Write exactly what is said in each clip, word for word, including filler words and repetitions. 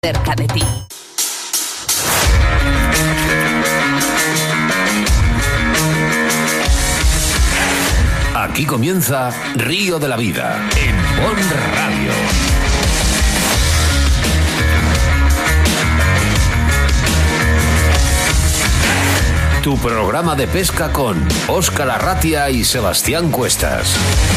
cerca de ti. Aquí comienza Río de la Vida en Bon Radio. Tu programa de pesca con Óscar Arratia y Sebastián Cuestas.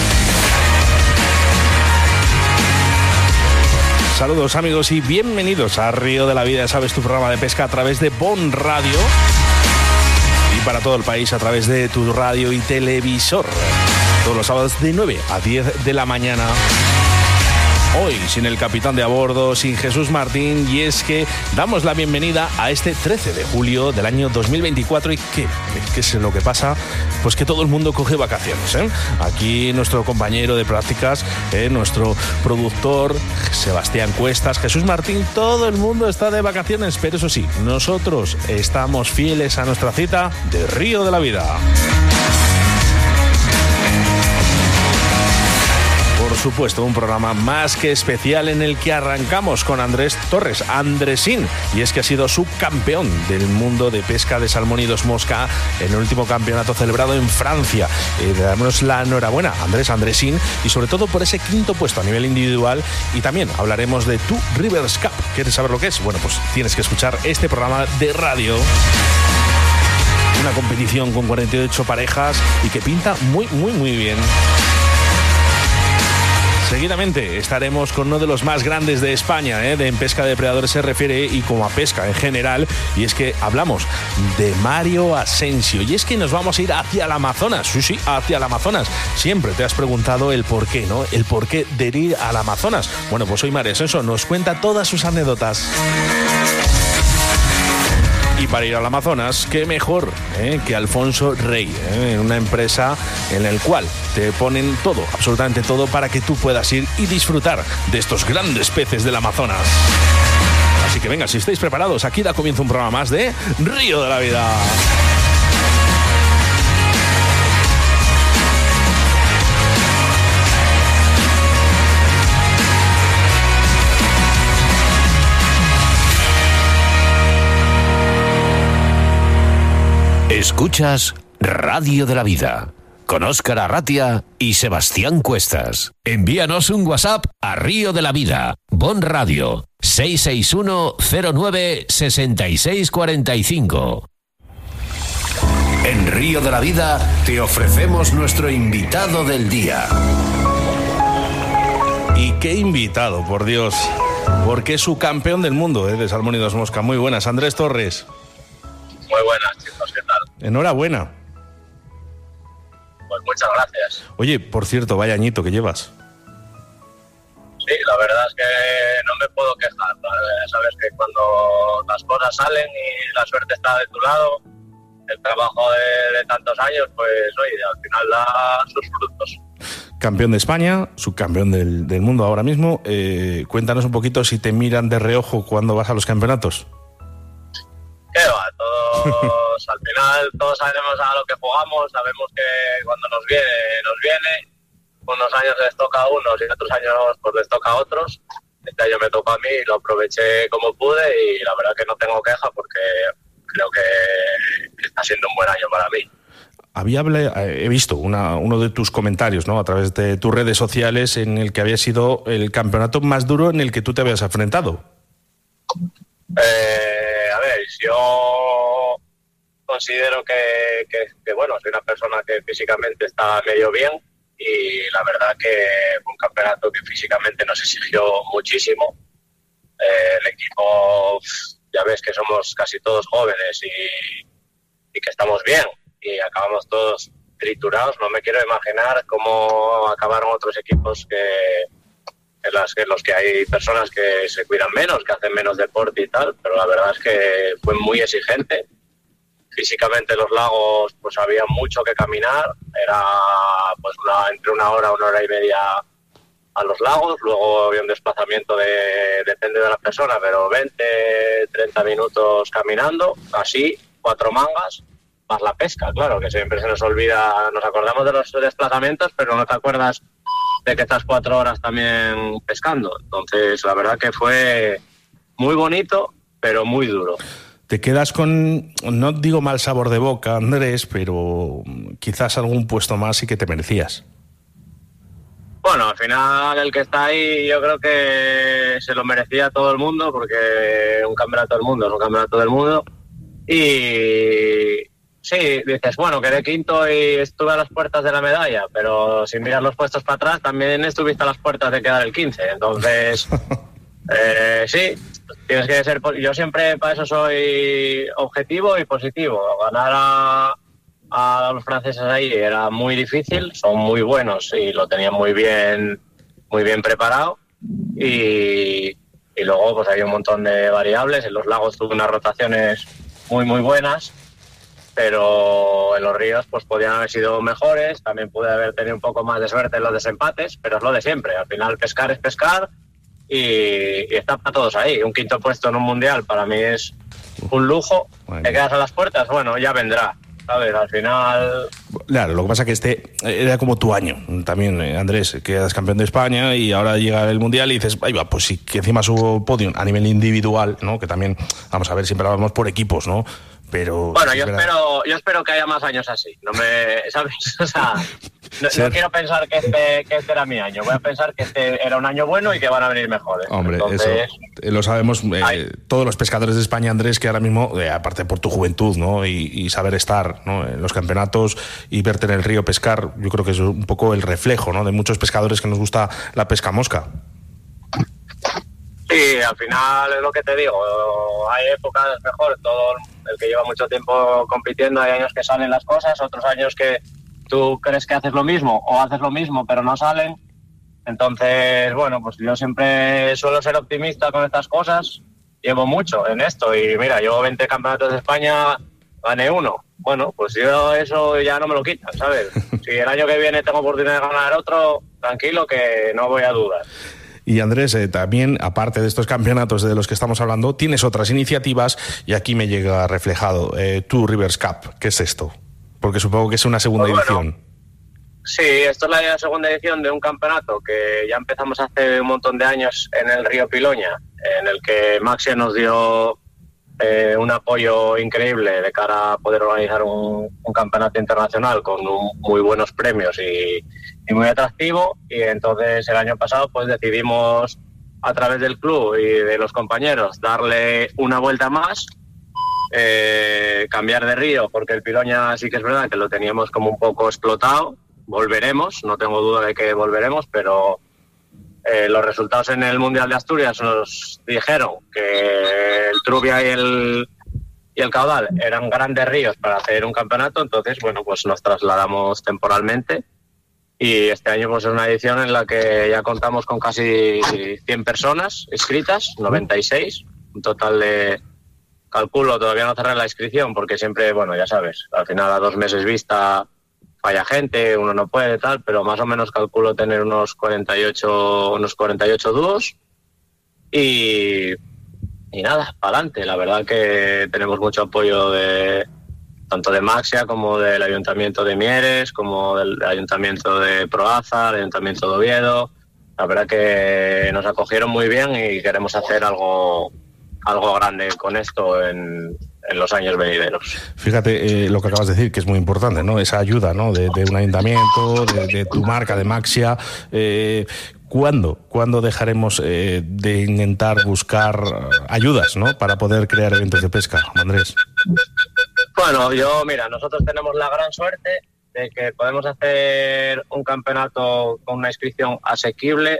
Saludos amigos y bienvenidos a Río de la Vida, sabes, tu programa de pesca a través de Bon Radio y para todo el país a través de tu radio y televisor. Todos los sábados de nueve a diez de la mañana. Hoy sin el capitán de a bordo, sin Jesús Martín, y es que damos la bienvenida a este trece de julio del año dos mil veinticuatro. ¿Y qué? ¿Qué es lo que pasa? Pues que todo el mundo coge vacaciones, ¿eh? Aquí nuestro compañero de prácticas, ¿eh? nuestro productor Sebastián Cuestas, Jesús Martín, todo el mundo está de vacaciones, pero eso sí, nosotros estamos fieles a nuestra cita de Río de la Vida. Por supuesto, un programa más que especial en el que arrancamos con Andrés Torres, Andresín, y es que ha sido subcampeón del mundo de pesca de salmón y dos mosca en el último campeonato celebrado en Francia. Eh, le damos la enhorabuena a Andrés Andresín y sobre todo por ese quinto puesto a nivel individual, y también hablaremos de Two Rivers Cup. ¿Quieres saber lo que es? Bueno, pues tienes que escuchar este programa de radio. Una competición con cuarenta y ocho parejas y que pinta muy, muy, muy bien. Seguidamente estaremos con uno de los más grandes de España, ¿eh? de en pesca de depredadores se refiere, y como a pesca en general, y es que hablamos de Mario Asensio, y es que nos vamos a ir hacia el Amazonas, sí, sí, hacia el Amazonas. Siempre te has preguntado el por qué, ¿no? El por qué de ir al Amazonas. Bueno, pues hoy Mario Asensio nos cuenta todas sus anécdotas. Y para ir al Amazonas, qué mejor ¿eh? que Alfonso Rey, ¿eh? en una empresa en la cual te ponen todo, absolutamente todo, para que tú puedas ir y disfrutar de estos grandes peces del Amazonas. Así que venga, si estáis preparados, aquí da comienzo un programa más de Río de la Vida. Escuchas Radio de la Vida con Óscar Arratia y Sebastián Cuestas. Envíanos un WhatsApp a Río de la Vida, Bon Radio, seis seis uno cero nueve seis seis cuatro cinco. En Río de la Vida te ofrecemos nuestro invitado del día. Y qué invitado, por Dios, porque es su campeón del mundo ¿eh? de salmón y dos mosca. Muy buenas, Andrés Torres. Muy buenas, chicos, ¿qué tal? Enhorabuena. Pues muchas gracias. Oye, por cierto, vaya añito que llevas. Sí, la verdad es que no me puedo quejar. Sabes que cuando las cosas salen y la suerte está de tu lado, el trabajo de, de tantos años, pues oye, al final da sus frutos. Campeón de España, subcampeón del, del mundo ahora mismo. Eh, cuéntanos un poquito si te miran de reojo cuando vas a los campeonatos. ¿Qué va? Todos, al final, todos sabemos a lo que jugamos, sabemos que cuando nos viene, nos viene. Unos años les toca a unos y otros años pues les toca a otros. Este año me tocó a mí y lo aproveché como pude, y la verdad que no tengo queja porque creo que está siendo un buen año para mí. Había he visto una, uno de tus comentarios, ¿no?, a través de tus redes sociales, en el que había sido el campeonato más duro en el que tú te habías enfrentado. Eh, a ver, yo considero que, que, que, bueno, soy una persona que físicamente está medio bien, y la verdad que fue un campeonato que físicamente nos exigió muchísimo. Eh, el equipo, ya ves que somos casi todos jóvenes y, y que estamos bien, y acabamos todos triturados. No me quiero imaginar cómo acabaron otros equipos que... En, las, en los que hay personas que se cuidan menos, que hacen menos deporte y tal, pero la verdad es que fue muy exigente. Físicamente los lagos pues había mucho que caminar, era pues una, entre una hora, una hora y media a los lagos, luego había un desplazamiento de, depende de la persona, pero veinte, treinta minutos caminando, así, cuatro mangas, más la pesca, claro, que siempre se nos olvida, nos acordamos de los desplazamientos, pero no te acuerdas de que estás cuatro horas también pescando. Entonces, la verdad que fue muy bonito, pero muy duro. Te quedas con, no digo mal sabor de boca, Andrés, pero quizás algún puesto más sí que te merecías. Bueno, al final el que está ahí yo creo que se lo merecía todo el mundo, porque un campeonato del mundo es un campeonato del mundo. Y sí, dices, bueno, quedé quinto y estuve a las puertas de la medalla, pero si miras los puestos para atrás también estuviste a las puertas de quedar el quince. Entonces, eh, sí, tienes que ser... Yo siempre para eso soy objetivo y positivo. Ganar a... a los franceses ahí era muy difícil, son muy buenos y lo tenían muy bien muy bien preparado, y, y luego pues hay un montón de variables. En los lagos tuve unas rotaciones muy muy buenas, pero en los ríos pues podían haber sido mejores. También pude haber tenido un poco más de suerte en los desempates, pero es lo de siempre, al final pescar es pescar y, y está para todos ahí. Un quinto puesto en un mundial para mí es un lujo. Bueno. ¿Te quedas a las puertas? Bueno, ya vendrá, ¿sabes? Al final... Claro, lo que pasa es que este era como tu año también, Andrés, que eras campeón de España y ahora llega el Mundial y dices, ahí va, pues sí, que encima subo podio a nivel individual, ¿no? Que también, vamos a ver, siempre hablamos por equipos, ¿no? Pero... Bueno, yo espero, yo espero que haya más años así, no me... ¿sabes? O sea, no, no quiero pensar que este, que este era mi año, voy a pensar que este era un año bueno y que van a venir mejores. Hombre, entonces, eso lo sabemos eh, todos los pescadores de España, Andrés, que ahora mismo, eh, aparte por tu juventud, ¿no? Y, y saber estar, ¿no? En los campeonatos y verte en el río pescar, yo creo que es un poco el reflejo, ¿no? De muchos pescadores que nos gusta la pesca mosca. Sí, al final es lo que te digo, hay épocas mejor, todo el que lleva mucho tiempo compitiendo, hay años que salen las cosas, otros años que tú crees que haces lo mismo o haces lo mismo pero no salen. Entonces, bueno, pues yo siempre suelo ser optimista con estas cosas, llevo mucho en esto y mira, llevo veinte campeonatos de España, gané uno. Bueno, pues yo eso ya no me lo quitan, ¿sabes? Si el año que viene tengo oportunidad de ganar otro, tranquilo que no voy a dudar. Y Andrés, eh, también, aparte de estos campeonatos de los que estamos hablando, tienes otras iniciativas y aquí me llega reflejado. Eh, Two Rivers Cup, ¿qué es esto? Porque supongo que es una segunda pues bueno, edición. Sí, esto es la segunda edición de un campeonato que ya empezamos hace un montón de años en el río Piloña, en el que Maxia nos dio eh, un apoyo increíble de cara a poder organizar un, un campeonato internacional con un, muy buenos premios y, y muy atractivo. Y entonces el año pasado pues decidimos a través del club y de los compañeros darle una vuelta más, eh, cambiar de río, porque el Piloña sí que es verdad que lo teníamos como un poco explotado. Volveremos, no tengo duda de que volveremos, pero eh, los resultados en el Mundial de Asturias nos dijeron que el Trubia y el, y el Caudal eran grandes ríos para hacer un campeonato. Entonces, bueno, pues nos trasladamos temporalmente y este año pues es una edición en la que ya contamos con casi cien personas inscritas, noventa y seis, un total de, calculo, todavía no cerré la inscripción porque siempre, bueno, ya sabes, al final a dos meses vista falla gente, uno no puede, tal, pero más o menos calculo tener unos cuarenta y ocho, unos cuarenta y ocho dúos y, y nada, para adelante. La verdad que tenemos mucho apoyo de tanto de Maxia como del Ayuntamiento de Mieres, como del Ayuntamiento de Proaza, del Ayuntamiento de Oviedo. La verdad que nos acogieron muy bien y queremos hacer algo, algo grande con esto en en los años venideros. Fíjate eh, lo que acabas de decir, que es muy importante, ¿no? Esa ayuda, ¿no? De, de un ayuntamiento, de, de tu marca, de Maxia. Eh, ¿Cuándo? ¿Cuándo dejaremos eh, de intentar buscar ayudas, ¿no? Para poder crear eventos de pesca, Andrés? Bueno, yo, mira, nosotros tenemos la gran suerte de que podemos hacer un campeonato con una inscripción asequible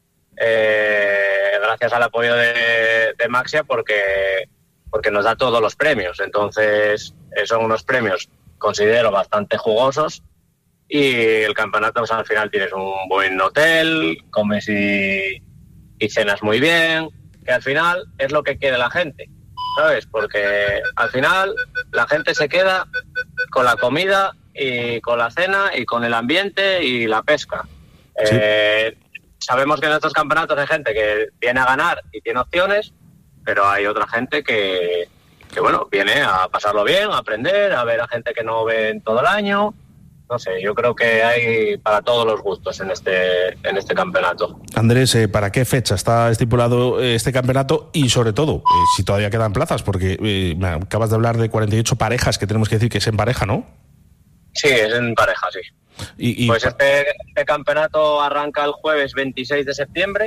eh, gracias al apoyo de, de Maxia, porque porque nos da todos los premios. Entonces eh, son unos premios, considero, bastante jugosos y el campeonato pues, al final tienes un buen hotel, comes y, y cenas muy bien, que al final es lo que quiere la gente, ¿sabes? Porque al final la gente se queda con la comida y con la cena y con el ambiente y la pesca. Sí. Eh, sabemos que en estos campeonatos hay gente que viene a ganar y tiene opciones, pero hay otra gente que, que, bueno, viene a pasarlo bien, a aprender, a ver a gente que no ven todo el año no sé, yo creo que hay para todos los gustos en este en este campeonato. Andrés, eh, ¿para qué fecha está estipulado este campeonato? Y sobre todo, eh, si todavía quedan plazas, porque eh, me acabas de hablar de cuarenta y ocho parejas, que tenemos que decir que es en pareja, ¿no? Sí, es en pareja, sí. Y, y... Pues este, este campeonato arranca el jueves veintiséis de septiembre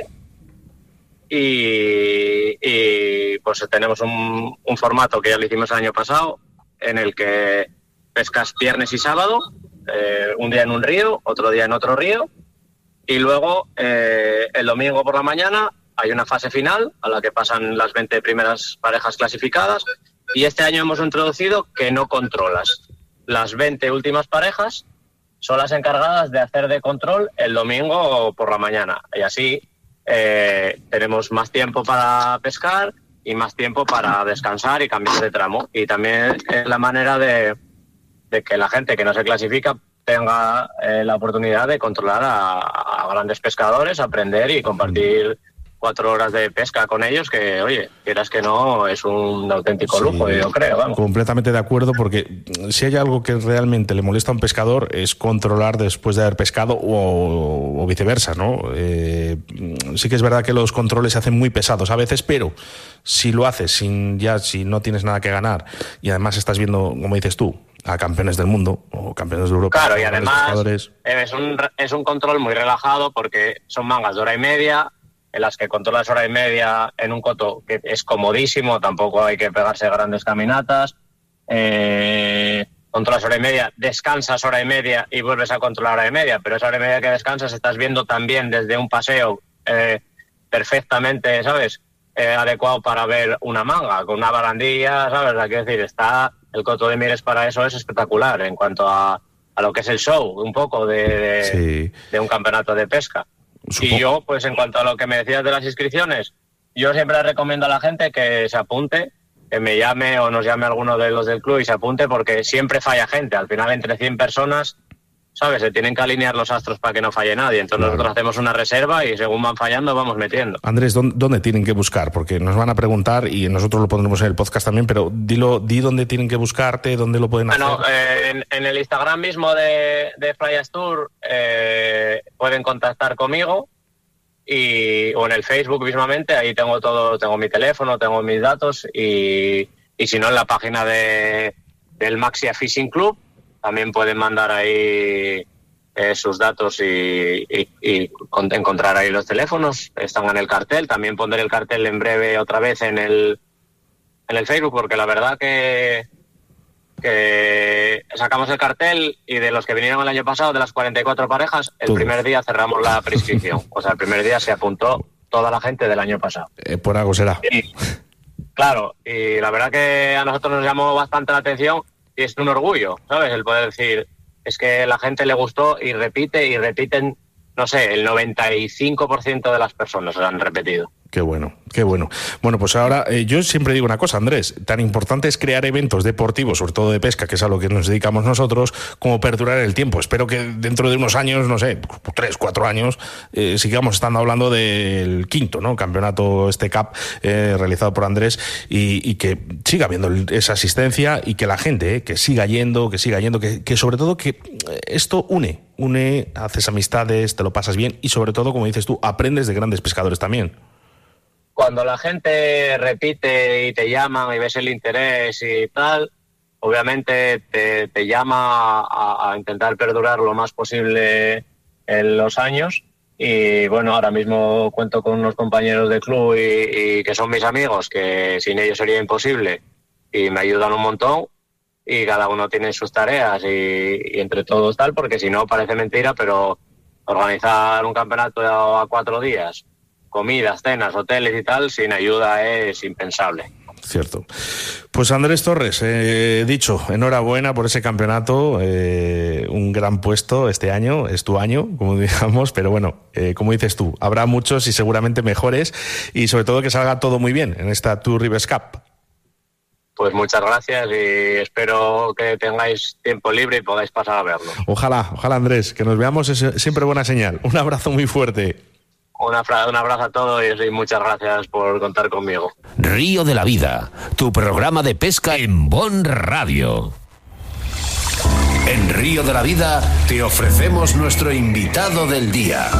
y, y pues tenemos un, un formato que ya lo hicimos el año pasado, en el que pescas viernes y sábado, eh, un día en un río, otro día en otro río, y luego eh, el domingo por la mañana hay una fase final a la que pasan las veinte primeras parejas clasificadas, y este año hemos introducido que no controlas. Las veinte últimas parejas son las encargadas de hacer de control el domingo por la mañana, y así eh, tenemos más tiempo para pescar y más tiempo para descansar y cambiar de tramo, y también es la manera de de que la gente que no se clasifica tenga eh, la oportunidad de controlar a, a grandes pescadores, aprender y compartir cuatro horas de pesca con ellos, que, oye, quieras que no, es un auténtico lujo, sí, yo creo. Vamos. Completamente de acuerdo, porque si hay algo que realmente le molesta a un pescador es controlar después de haber pescado o, o viceversa, ¿no? Eh, sí que es verdad que los controles se hacen muy pesados a veces, pero si lo haces sin ya si no tienes nada que ganar y además estás viendo, como dices tú, a campeones del mundo o campeones de Europa. Claro, y además es un, es un control muy relajado porque son mangas de hora y media, en las que controlas hora y media en un coto que es comodísimo, tampoco hay que pegarse grandes caminatas, eh, controlas hora y media, descansas hora y media y vuelves a controlar hora y media, pero esa hora y media que descansas estás viendo también desde un paseo eh, perfectamente, ¿sabes?, eh, adecuado para ver una manga, con una barandilla, ¿sabes? O sea, quiero decir, está... El Coto de Mieres para eso es espectacular en cuanto a, a lo que es el show, un poco de, de, sí. de un campeonato de pesca. Supongo. Y yo, pues en cuanto a lo que me decías de las inscripciones, yo siempre recomiendo a la gente que se apunte, que me llame o nos llame alguno de los del club y se apunte, porque siempre falla gente. Al final, entre cien personas, ¿sabes? Se tienen que alinear los astros para que no falle nadie. Entonces claro, nosotros hacemos una reserva y según van fallando vamos metiendo. Andrés, ¿dónde tienen que buscar? Porque nos van a preguntar y nosotros lo pondremos en el podcast también, pero dilo, di dónde tienen que buscarte, dónde lo pueden bueno, hacer. Eh, en, en el Instagram mismo de, de Flyers Tour eh, pueden contactar conmigo, y, o en el Facebook mismamente, ahí tengo todo, tengo mi teléfono, tengo mis datos, y, y si no en la página de, del Maxia Fishing Club, también pueden mandar ahí eh, sus datos y, y, y con, encontrar ahí los teléfonos. Están en el cartel. También pondré el cartel en breve otra vez en el en el Facebook, porque la verdad que, que sacamos el cartel y de los que vinieron el año pasado, de las cuarenta y cuatro parejas, el Tú. primer día cerramos la prescripción. O sea, el primer día se apuntó toda la gente del año pasado. Eh, por algo será. Y, claro, y la verdad que a nosotros nos llamó bastante la atención. Y es un orgullo, ¿sabes? El poder decir, es que la gente le gustó y repite y repiten, no sé, el noventa y cinco por ciento de las personas lo han repetido. Qué bueno, qué bueno. Bueno, pues ahora eh, yo siempre digo una cosa, Andrés, tan importante es crear eventos deportivos, sobre todo de pesca, que es a lo que nos dedicamos nosotros, como perdurar el tiempo. Espero que dentro de unos años, no sé, tres, cuatro años, eh, sigamos estando hablando del quinto, ¿no? Campeonato este Cup eh, realizado por Andrés, y, y que siga habiendo esa asistencia y que la gente, eh, que siga yendo, que siga yendo, que, que sobre todo que esto une, une, haces amistades, te lo pasas bien y sobre todo, como dices tú, aprendes de grandes pescadores también. Cuando la gente repite y te llaman y ves el interés y tal, obviamente te, te llama a, a intentar perdurar lo más posible en los años. Y bueno, ahora mismo cuento con unos compañeros de club y, y que son mis amigos, que sin ellos sería imposible, y me ayudan un montón, y cada uno tiene sus tareas y, y entre todos tal, porque si no parece mentira, pero organizar un campeonato a cuatro días, comidas, cenas, hoteles y tal, sin ayuda es impensable. Cierto. Pues Andrés Torres, eh, dicho, enhorabuena por ese campeonato, eh, un gran puesto este año, es tu año, como digamos, pero bueno, eh, como dices tú, habrá muchos y seguramente mejores, y sobre todo que salga todo muy bien en esta Tour Rivers Cup. Pues muchas gracias y espero que tengáis tiempo libre y podáis pasar a verlo. Ojalá, ojalá Andrés, que nos veamos es siempre buena señal. Un abrazo muy fuerte. Un abrazo a todos y muchas gracias por contar conmigo. Río de la Vida, tu programa de pesca en Bon Radio. En Río de la Vida te ofrecemos nuestro invitado del día.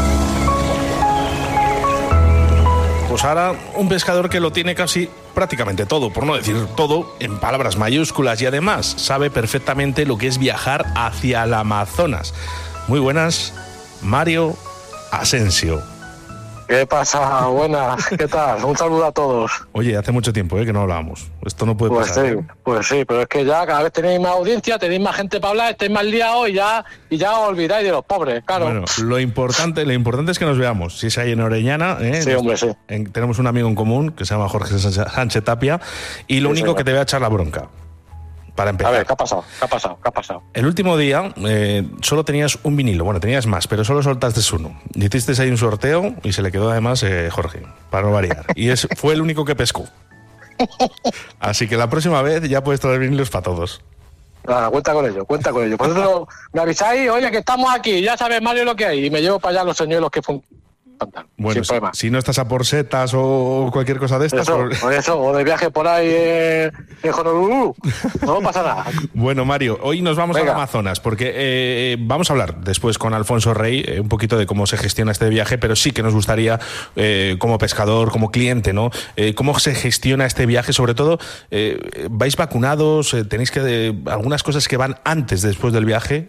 Pues ahora un pescador que lo tiene casi prácticamente todo, por no decir todo, en palabras mayúsculas, y además sabe perfectamente lo que es viajar hacia el Amazonas. Muy buenas, Mario Asensio. ¿Qué pasa? Buenas, ¿qué tal? Un saludo a todos. Oye, hace mucho tiempo ¿eh? que no hablábamos. Esto no puede pues pasar. Sí, ¿eh? Pues sí, pero es que ya cada vez tenéis más audiencia, tenéis más gente para hablar, estáis más liados y ya, y ya os olvidáis de los pobres, claro. Bueno, lo importante, lo importante es que nos veamos. Si es ahí en Orellana, ¿eh? Sí, hombre, sí. En, tenemos un amigo en común que se llama Jorge Sánchez Tapia, y lo Sí, único señor. que te voy a echar la bronca. Para empezar. A ver, ¿qué ha pasado? ¿Qué ha pasado? ¿Qué ha pasado? El último día eh, solo tenías un vinilo, bueno, tenías más, pero solo soltaste uno. Hiciste ahí un sorteo y se le quedó además eh, Jorge, para no variar. Y es, fue el único que pescó. Así que la próxima vez ya puedes traer vinilos para todos. Nada, cuenta con ello, cuenta con ello. Por eso me avisáis, oye, que estamos aquí, ya sabes, Mario, lo que hay, y me llevo para allá los señuelos que funcionan. Bueno, sin si, problema. si no estás a por setas o cualquier cosa de estas... Eso, por... o eso, o de viaje por ahí en, en Honolulu, no pasa nada. Bueno, Mario, hoy nos vamos Venga. al Amazonas, porque eh, vamos a hablar después con Alfonso Rey eh, un poquito de cómo se gestiona este viaje, pero sí que nos gustaría, eh, como pescador, como cliente, ¿no? Eh, cómo se gestiona este viaje, sobre todo, eh, ¿vais vacunados? Eh, ¿Tenéis que eh, algunas cosas que van antes, después del viaje?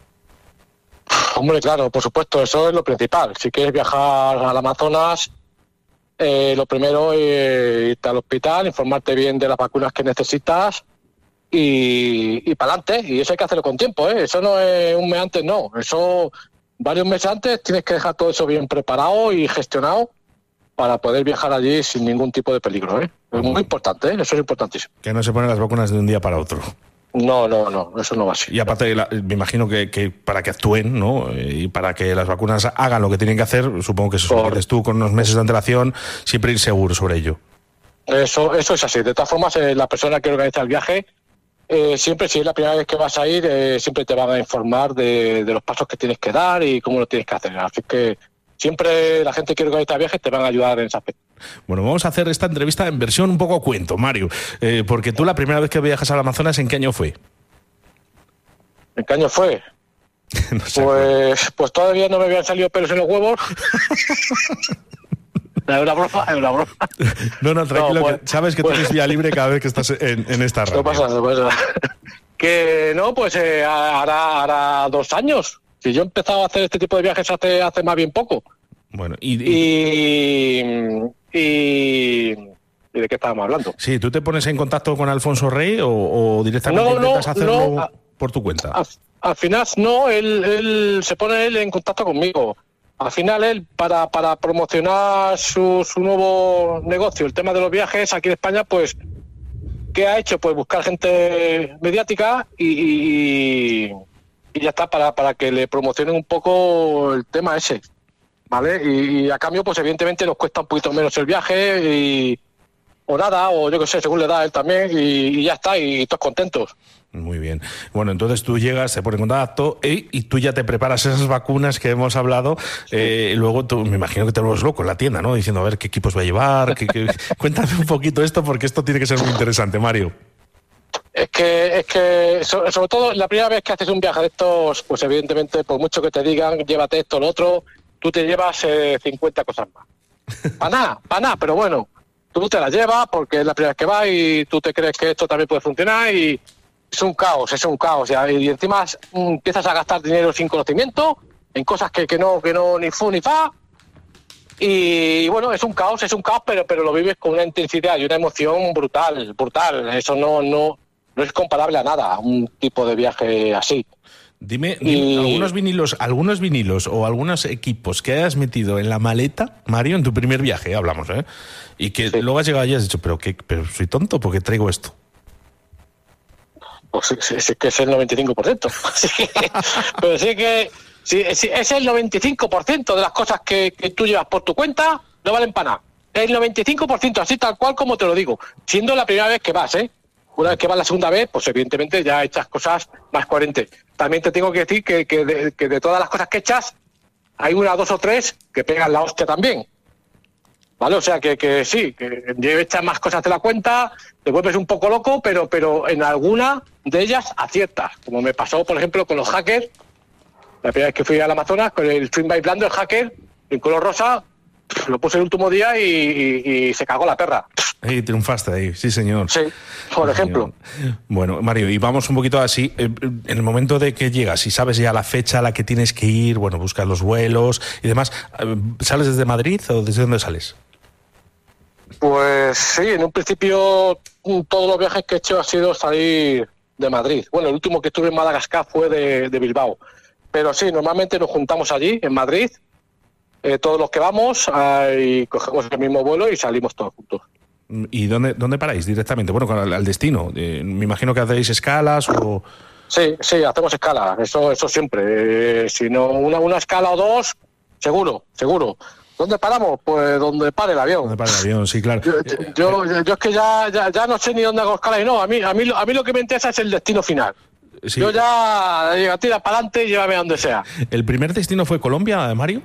Hombre, claro, por supuesto, eso es lo principal. Si quieres viajar al Amazonas, eh, lo primero es irte al hospital, informarte bien de las vacunas que necesitas y, y para adelante. Y eso hay que hacerlo con tiempo, ¿eh? Eso no es un mes antes, no. Eso, varios meses antes, tienes que dejar todo eso bien preparado y gestionado para poder viajar allí sin ningún tipo de peligro, ¿eh? Es muy importante, ¿eh? Eso es importantísimo. Que no se ponen las vacunas de un día para otro. No, no, no, eso no va así. Y aparte, la, me imagino que, que para que actúen, ¿no? Y para que las vacunas hagan lo que tienen que hacer, supongo que eso lo dices tú con unos meses de antelación, siempre ir seguro sobre ello. Eso, eso es así. De todas formas, eh, la persona que organiza el viaje, eh, siempre, si es la primera vez que vas a ir, eh, siempre te van a informar de, de los pasos que tienes que dar y cómo lo tienes que hacer. Así que siempre la gente que organiza el viaje te van a ayudar en ese aspecto. Bueno, vamos a hacer esta entrevista en versión un poco cuento, Mario, eh, porque tú la primera vez que viajas al Amazonas, ¿en qué año fue? ¿En qué año fue? No sé, Pues, pues todavía no me habían salido pelos en los huevos. Es una broma, es una broma. No, no, tranquilo, No, pues, que sabes que pues, tienes vía libre cada vez que estás en, en esta radio. No pasa, no pasa. Que no, pues eh, hará, hará dos años. Si yo he empezado a hacer este tipo de viajes hace, hace más bien poco. Bueno, y, y... Y, y, ¿y de qué estábamos hablando? Sí, ¿tú te pones en contacto con Alfonso Rey o, o directamente No, no, intentas hacerlo no, a- por tu cuenta? Al, al final, no, él, él se pone él en contacto conmigo. Al final, él, para, para promocionar su, su nuevo negocio, el tema de los viajes aquí en España, pues, ¿qué ha hecho? Pues buscar gente mediática y, y, y ya está, para, para que le promocionen un poco el tema ese. ¿Vale? Y, y a cambio, pues evidentemente nos cuesta un poquito menos el viaje y, o nada, o yo qué sé, según le da él también, y, y ya está, y todos contentos. Muy bien. Bueno, entonces tú llegas, te pones en contacto y, y tú ya te preparas esas vacunas que hemos hablado. Eh, y luego tú, me imagino que te vuelves loco en la tienda, ¿no? Diciendo, a ver, ¿qué equipos va a llevar? ¿Qué, qué... Cuéntame un poquito esto, porque esto tiene que ser muy interesante, Mario. Es que, es que so- sobre todo la primera vez que haces un viaje de estos, pues evidentemente, por mucho que te digan, llévate esto, lo otro, tú te llevas eh, cincuenta cosas más. Para nada, para nada, pero bueno, tú te las llevas porque es la primera vez que vas y tú te crees que esto también puede funcionar y es un caos, es un caos. Ya, y encima mm, empiezas a gastar dinero sin conocimiento, en cosas que, que no, que no ni fu ni fa. Y bueno, es un caos, es un caos, pero, pero lo vives con una intensidad y una emoción brutal, brutal. Eso no, no, no es comparable a nada, a un tipo de viaje así. Dime, dime Y- algunos vinilos, algunos vinilos o algunos equipos que hayas metido en la maleta, Mario, en tu primer viaje, hablamos, ¿eh? Y que Sí. luego has llegado y has dicho, pero qué, pero soy tonto, ¿por qué traigo esto? Pues sí, sí, sí que es el noventa y cinco por ciento. Sí, pero sí que sí, sí, es el noventa y cinco por ciento de las cosas que, que tú llevas por tu cuenta, no valen para nada. El noventa y cinco por ciento, así tal cual como te lo digo. Siendo la primera vez que vas, ¿eh? Una vez que vas la segunda vez, pues evidentemente ya echas cosas más coherentes. También te tengo que decir que, que, de, que de todas las cosas que echas, hay una, dos o tres que pegan la hostia también. ¿vale? O sea, que, que sí, que echas más cosas de la cuenta, te vuelves un poco loco, pero, pero en alguna de ellas aciertas. Como me pasó, por ejemplo, con los hackers. La primera vez que fui al Amazonas, con el Swing by Blando, el hacker, en color rosa, lo puse el último día y, y, y se cagó la perra. Ahí triunfaste ahí, sí señor. Sí, por sí, ejemplo. Señor. Bueno, Mario, y vamos un poquito así, en el momento de que llegas y sabes ya la fecha a la que tienes que ir, bueno, buscas los vuelos y demás, ¿sales desde Madrid o desde dónde sales? Pues sí, en un principio todos los viajes que he hecho ha sido salir de Madrid. Bueno, el último que estuve en Madagascar fue de, de Bilbao. Pero sí, normalmente nos juntamos allí, en Madrid, eh, todos los que vamos, eh, y cogemos el mismo vuelo y salimos todos juntos. ¿Y dónde, dónde paráis directamente? Bueno, al, al destino. Eh, me imagino que hacéis escalas o... Sí, sí, hacemos escalas, eso eso siempre. Eh, si no, una, una escala o dos, seguro, seguro. ¿Dónde paramos? Pues donde pare el avión. Donde pare el avión, sí, claro. Yo, yo, yo, yo es que ya, ya, ya no sé ni dónde hago escala y no. A mí, a mí, a mí lo que me interesa es el destino final. Sí. Yo ya digo, tira para adelante y llévame a donde sea. ¿El primer destino fue Colombia, Mario?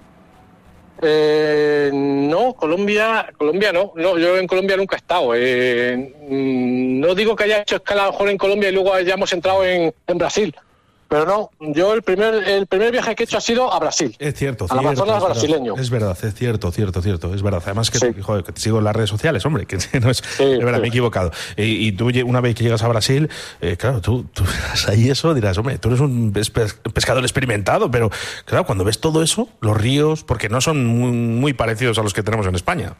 Eh, no, Colombia, Colombia no, no, yo en Colombia nunca he estado. Eh, no digo que haya hecho escala a lo mejor en Colombia y luego hayamos entrado en, en Brasil. Pero no, yo el primer el primer viaje que he hecho ha sido a Brasil. Es cierto, al Amazonas brasileño. Es verdad, es cierto, cierto, cierto, es verdad. Además que, sí. te, joder, que te sigo en las redes sociales, hombre, que no es, sí, de verdad, sí. me he equivocado. Y, y tú, una vez que llegas a Brasil, eh, claro, tú, tú verás ahí eso, dirás, hombre, tú eres un pescador experimentado, pero claro, cuando ves todo eso, los ríos, porque no son muy, muy parecidos a los que tenemos en España.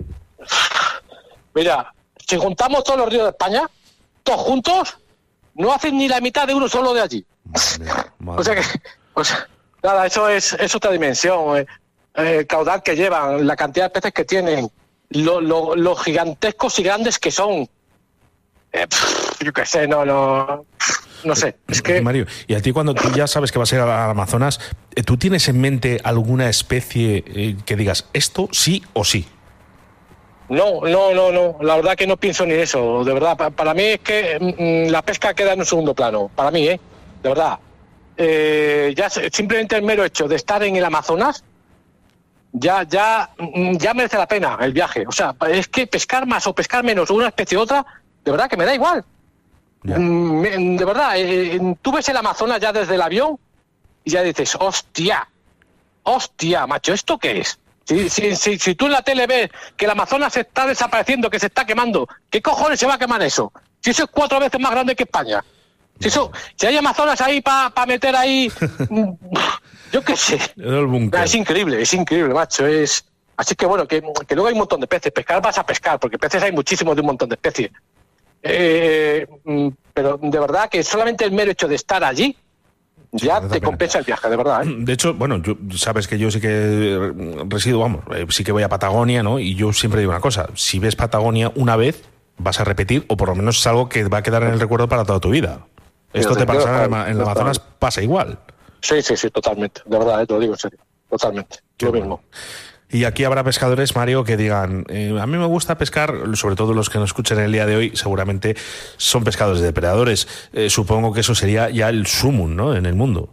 Mira, si juntamos todos los ríos de España, todos juntos, no hacen ni la mitad de uno solo de allí. Madre mía, madre o sea que, o sea, nada, eso es, es otra dimensión. Eh, eh, el caudal que llevan, la cantidad de peces que tienen, lo, lo, lo gigantescos y grandes que son. Eh, pff, yo qué sé, no, no, no sé. Es que Mario, y a ti cuando tú ya sabes que vas a ir al Amazonas, ¿tú tienes en mente alguna especie eh, que digas esto sí o sí? No, no, no, no. La verdad que no pienso ni eso. De verdad, para, para mí es que mmm, la pesca queda en un segundo plano. Para mí, ¿eh? De verdad. Eh, ya simplemente el mero hecho de estar en el Amazonas ya, ya, ya merece la pena el viaje. O sea, es que pescar más o pescar menos una especie u otra, de verdad que me da igual. Ya. Mm, de verdad, eh, tú ves el Amazonas ya desde el avión y ya dices, hostia, hostia, macho, ¿esto qué es? Si, si, si, si tú en la tele ves que el Amazonas se está desapareciendo, que se está quemando, ¿qué cojones se va a quemar eso? Si eso es cuatro veces más grande que España. Si, eso, si hay Amazonas ahí para pa meter ahí, yo qué sé. Es increíble, es increíble, macho. Es Así que bueno, que, que luego hay un montón de peces. Pescar vas a pescar, porque peces hay muchísimos de un montón de especies. Eh, pero de verdad que solamente el mero hecho de estar allí ya te compensa el viaje, de verdad, ¿eh? De hecho, bueno, yo, sabes que yo sí que resido, vamos, eh, sí que voy a Patagonia, ¿no? Y yo siempre digo una cosa, si ves Patagonia una vez, vas a repetir, o por lo menos es algo que va a quedar en el recuerdo para toda tu vida. Esto te pasa en el Amazonas, pasa igual. Sí, sí, sí, totalmente. De verdad, ¿eh? Te lo digo en serio. Totalmente. Qué lo mismo. Y aquí habrá pescadores, Mario, que digan, eh, a mí me gusta pescar, sobre todo los que nos escuchen el día de hoy, seguramente son pescadores depredadores. Eh, supongo que eso sería ya el sumum, ¿no?, en el mundo.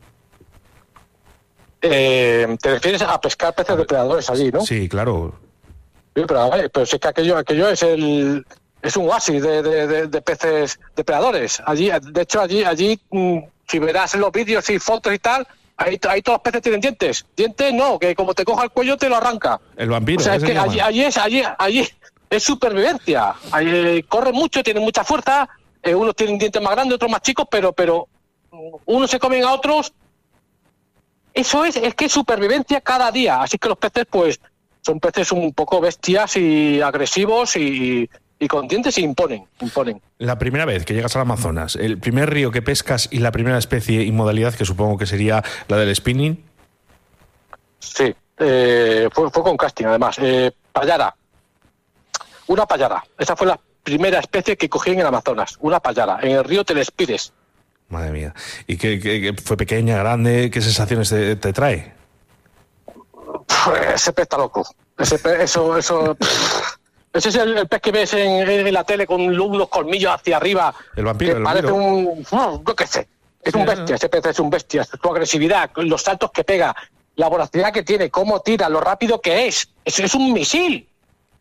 Eh, ¿Te refieres a pescar peces depredadores allí, no? Sí, claro. Sí, pero, vale, pero sí que aquello, aquello es el... Es un oasis de, de, de, de peces depredadores. Allí, de hecho, allí, allí, si verás en los vídeos y fotos y tal, ahí, ahí todos los peces tienen dientes. Dientes no, que como te coja el cuello te lo arranca. El vampiro. O sea, es que allí, allí es, allí, allí es supervivencia. Allí corren mucho, tienen mucha fuerza. Eh, unos tienen dientes más grandes, otros más chicos, pero, pero unos se comen a otros. Eso es, es que es supervivencia cada día. Así que los peces, pues, son peces un poco bestias y agresivos y Y con dientes se imponen, imponen. La primera vez que llegas al Amazonas, el primer río que pescas y la primera especie y modalidad, que supongo que sería la del spinning. Sí, eh, fue, fue con casting además. Eh, payara. Una payara. Esa fue la primera especie que cogí en el Amazonas. Una payara, en el río Telespires. Madre mía. ¿Y qué, qué, qué fue pequeña, grande? ¿Qué sensaciones te, te trae? Ese pez está loco. Ese pez, eso, eso... Ese es el, el pez que ves en, en la tele con unos colmillos hacia arriba. El vampiro. Que el parece vampiro. un... No, yo qué sé. Es un bestia, ese pez es un bestia. Su agresividad, los saltos que pega, la voracidad que tiene, cómo tira, lo rápido que es. Es, es un misil.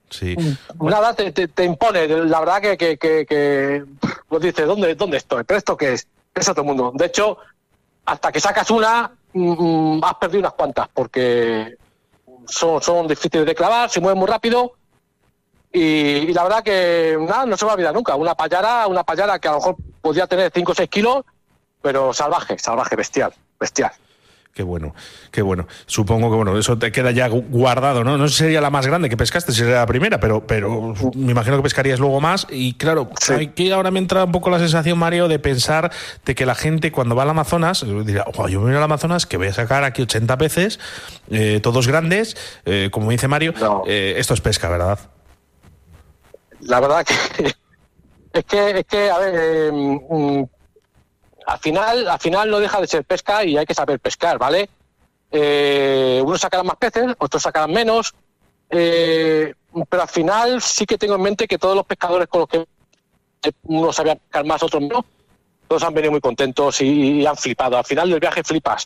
Sí. Nada, te, te, te impone. La verdad que, que, que, que pues dices, ¿dónde, ¿dónde estoy? ¿Pero esto qué es? Es otro mundo. De hecho, hasta que sacas una, mmm, has perdido unas cuantas, porque son, son difíciles de clavar, se mueven muy rápido. Y, y la verdad que nada, no se va a olvidar nunca. Una payara, una payara que a lo mejor podía tener cinco o seis kilos, pero salvaje, salvaje, bestial, bestial. Qué bueno, qué bueno. Supongo que bueno, eso te queda ya guardado, ¿no? No sé si sería la más grande que pescaste, si sería la primera, pero, pero me imagino que pescarías luego más. Y claro, sí. Aquí ahora me entra un poco la sensación, Mario, de pensar de que la gente cuando va al Amazonas dirá, oh, yo me voy al Amazonas que voy a sacar aquí ochenta peces, eh, todos grandes, eh, como dice Mario, no. eh, esto es pesca, ¿verdad? La verdad que es que, es que a ver, eh, mm, Al final, al final no deja de ser pesca y hay que saber pescar, ¿vale? Eh, unos sacarán más peces, otros sacarán menos, eh, pero al final sí que tengo en mente que todos los pescadores con los que unos sabían pescar más, otros menos, todos han venido muy contentos y, y han flipado. Al final del viaje flipas.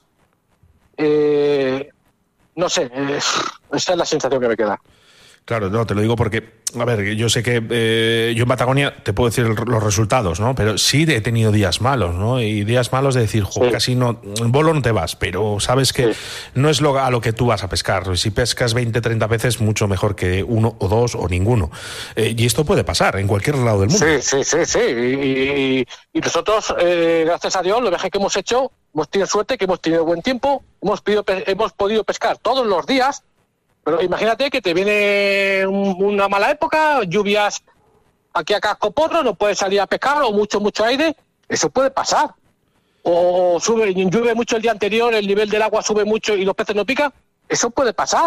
Eh, no sé, eh, esa es la sensación que me queda. Claro, no, te lo digo porque, a ver, yo sé que eh, yo en Patagonia te puedo decir los resultados, ¿no? Pero sí he tenido días malos, ¿no? Y días malos de decir, jo, sí. casi no, en bolo no te vas, pero sabes que sí. no es lo, a lo que tú vas a pescar. Si pescas veinte, treinta veces, mucho mejor que uno o dos o ninguno. Eh, y esto puede pasar en cualquier lado del mundo. Sí, sí, sí, sí. Y, y, y nosotros, eh, gracias a Dios, los viajes que hemos hecho, hemos tenido suerte, que hemos tenido buen tiempo, hemos, podido, hemos podido pescar todos los días. Pero imagínate que te viene un, una mala época, lluvias aquí a cascoporro, no puedes salir a pescar, o mucho, mucho aire, eso puede pasar. O sube, llueve mucho el día anterior, el nivel del agua sube mucho y los peces no pican, eso puede pasar.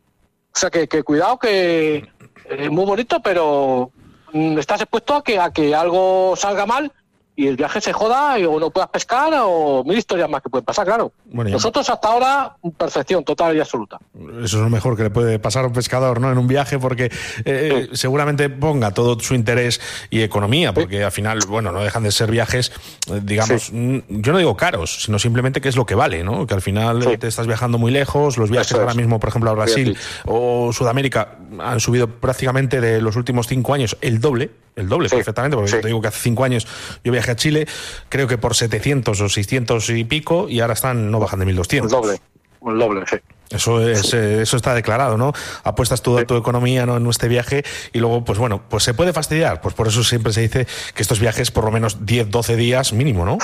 O sea que, que cuidado, que es muy bonito, pero estás expuesto a que, a que algo salga mal y el viaje se joda o no puedas pescar o mil historias más que pueden pasar, claro. Bueno, nosotros hasta ahora, perfección total y absoluta. Eso es lo mejor que le puede pasar a un pescador, ¿no? En un viaje, porque eh, sí. seguramente ponga todo su interés y economía, porque sí. al final, bueno, no dejan de ser viajes, digamos, sí. yo no digo caros, sino simplemente que es lo que vale, ¿no? Que al final sí. te estás viajando muy lejos, los viajes Eso ahora es. mismo, por ejemplo, a Brasil sí, sí. o Sudamérica han subido prácticamente de los últimos cinco años el doble, el doble sí. perfectamente, porque sí. te digo que hace cinco años yo viajé a Chile, creo que por setecientos o seiscientos y pico, y ahora están, no bajan de mil doscientos. El doble, el doble, sí. Eso es, eh, eso está declarado, ¿no? Apuestas toda sí. tu economía, ¿no?, en este viaje y luego, pues bueno, pues se puede fastidiar. Pues por eso siempre se dice que estos viajes por lo menos diez, doce días mínimo, ¿no?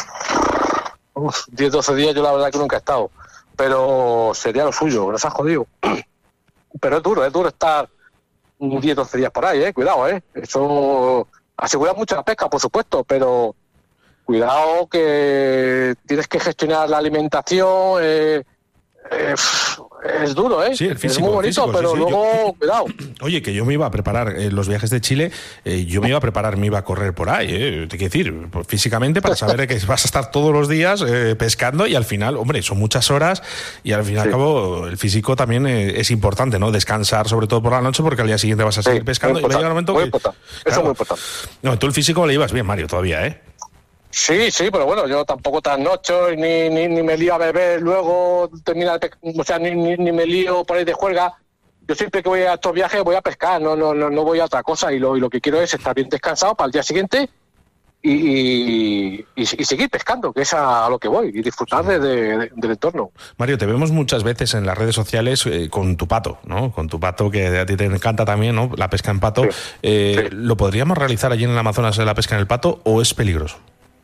Uf, diez, doce días yo la verdad que nunca he estado, pero sería lo suyo, nos has jodido. Pero es duro, es duro estar diez, doce días por ahí, ¿eh? Cuidado, ¿eh? Eso asegura mucho la pesca, por supuesto, pero cuidado que tienes que gestionar la alimentación, eh, eh, es duro, ¿eh? Sí, el físico, es muy bonito, físico, pero sí, sí. luego, yo, cuidado. Oye, que yo me iba a preparar eh, los viajes de Chile, eh, yo me iba a preparar, me iba a correr por ahí, eh, te quiero decir, pues, físicamente, para saber que vas a estar todos los días eh, pescando y al final, hombre, son muchas horas y al fin y al sí. cabo el físico también eh, es importante, ¿no? Descansar, sobre todo por la noche, porque al día siguiente vas a seguir sí, pescando. Y llega un momento muy que, importante. Eso claro, es muy importante. No, tú el físico le llevas bien, Mario, todavía, ¿eh? Sí, sí, pero bueno, yo tampoco trasnocho ni, ni, ni me lío a beber, luego termina, o sea, ni, ni, ni me lío por ahí de juerga. Yo siempre que voy a estos viajes voy a pescar, no no no, no voy a otra cosa y lo, y lo que quiero es estar bien descansado para el día siguiente y, y, y, y seguir pescando, que es a, a lo que voy, y disfrutar de, de, del entorno. Mario, te vemos muchas veces en las redes sociales eh, con tu pato, ¿no? Con tu pato, que a ti te encanta también, ¿no? La pesca en pato. Sí, eh, sí. ¿Lo podríamos realizar allí en el Amazonas la pesca en el pato o es peligroso?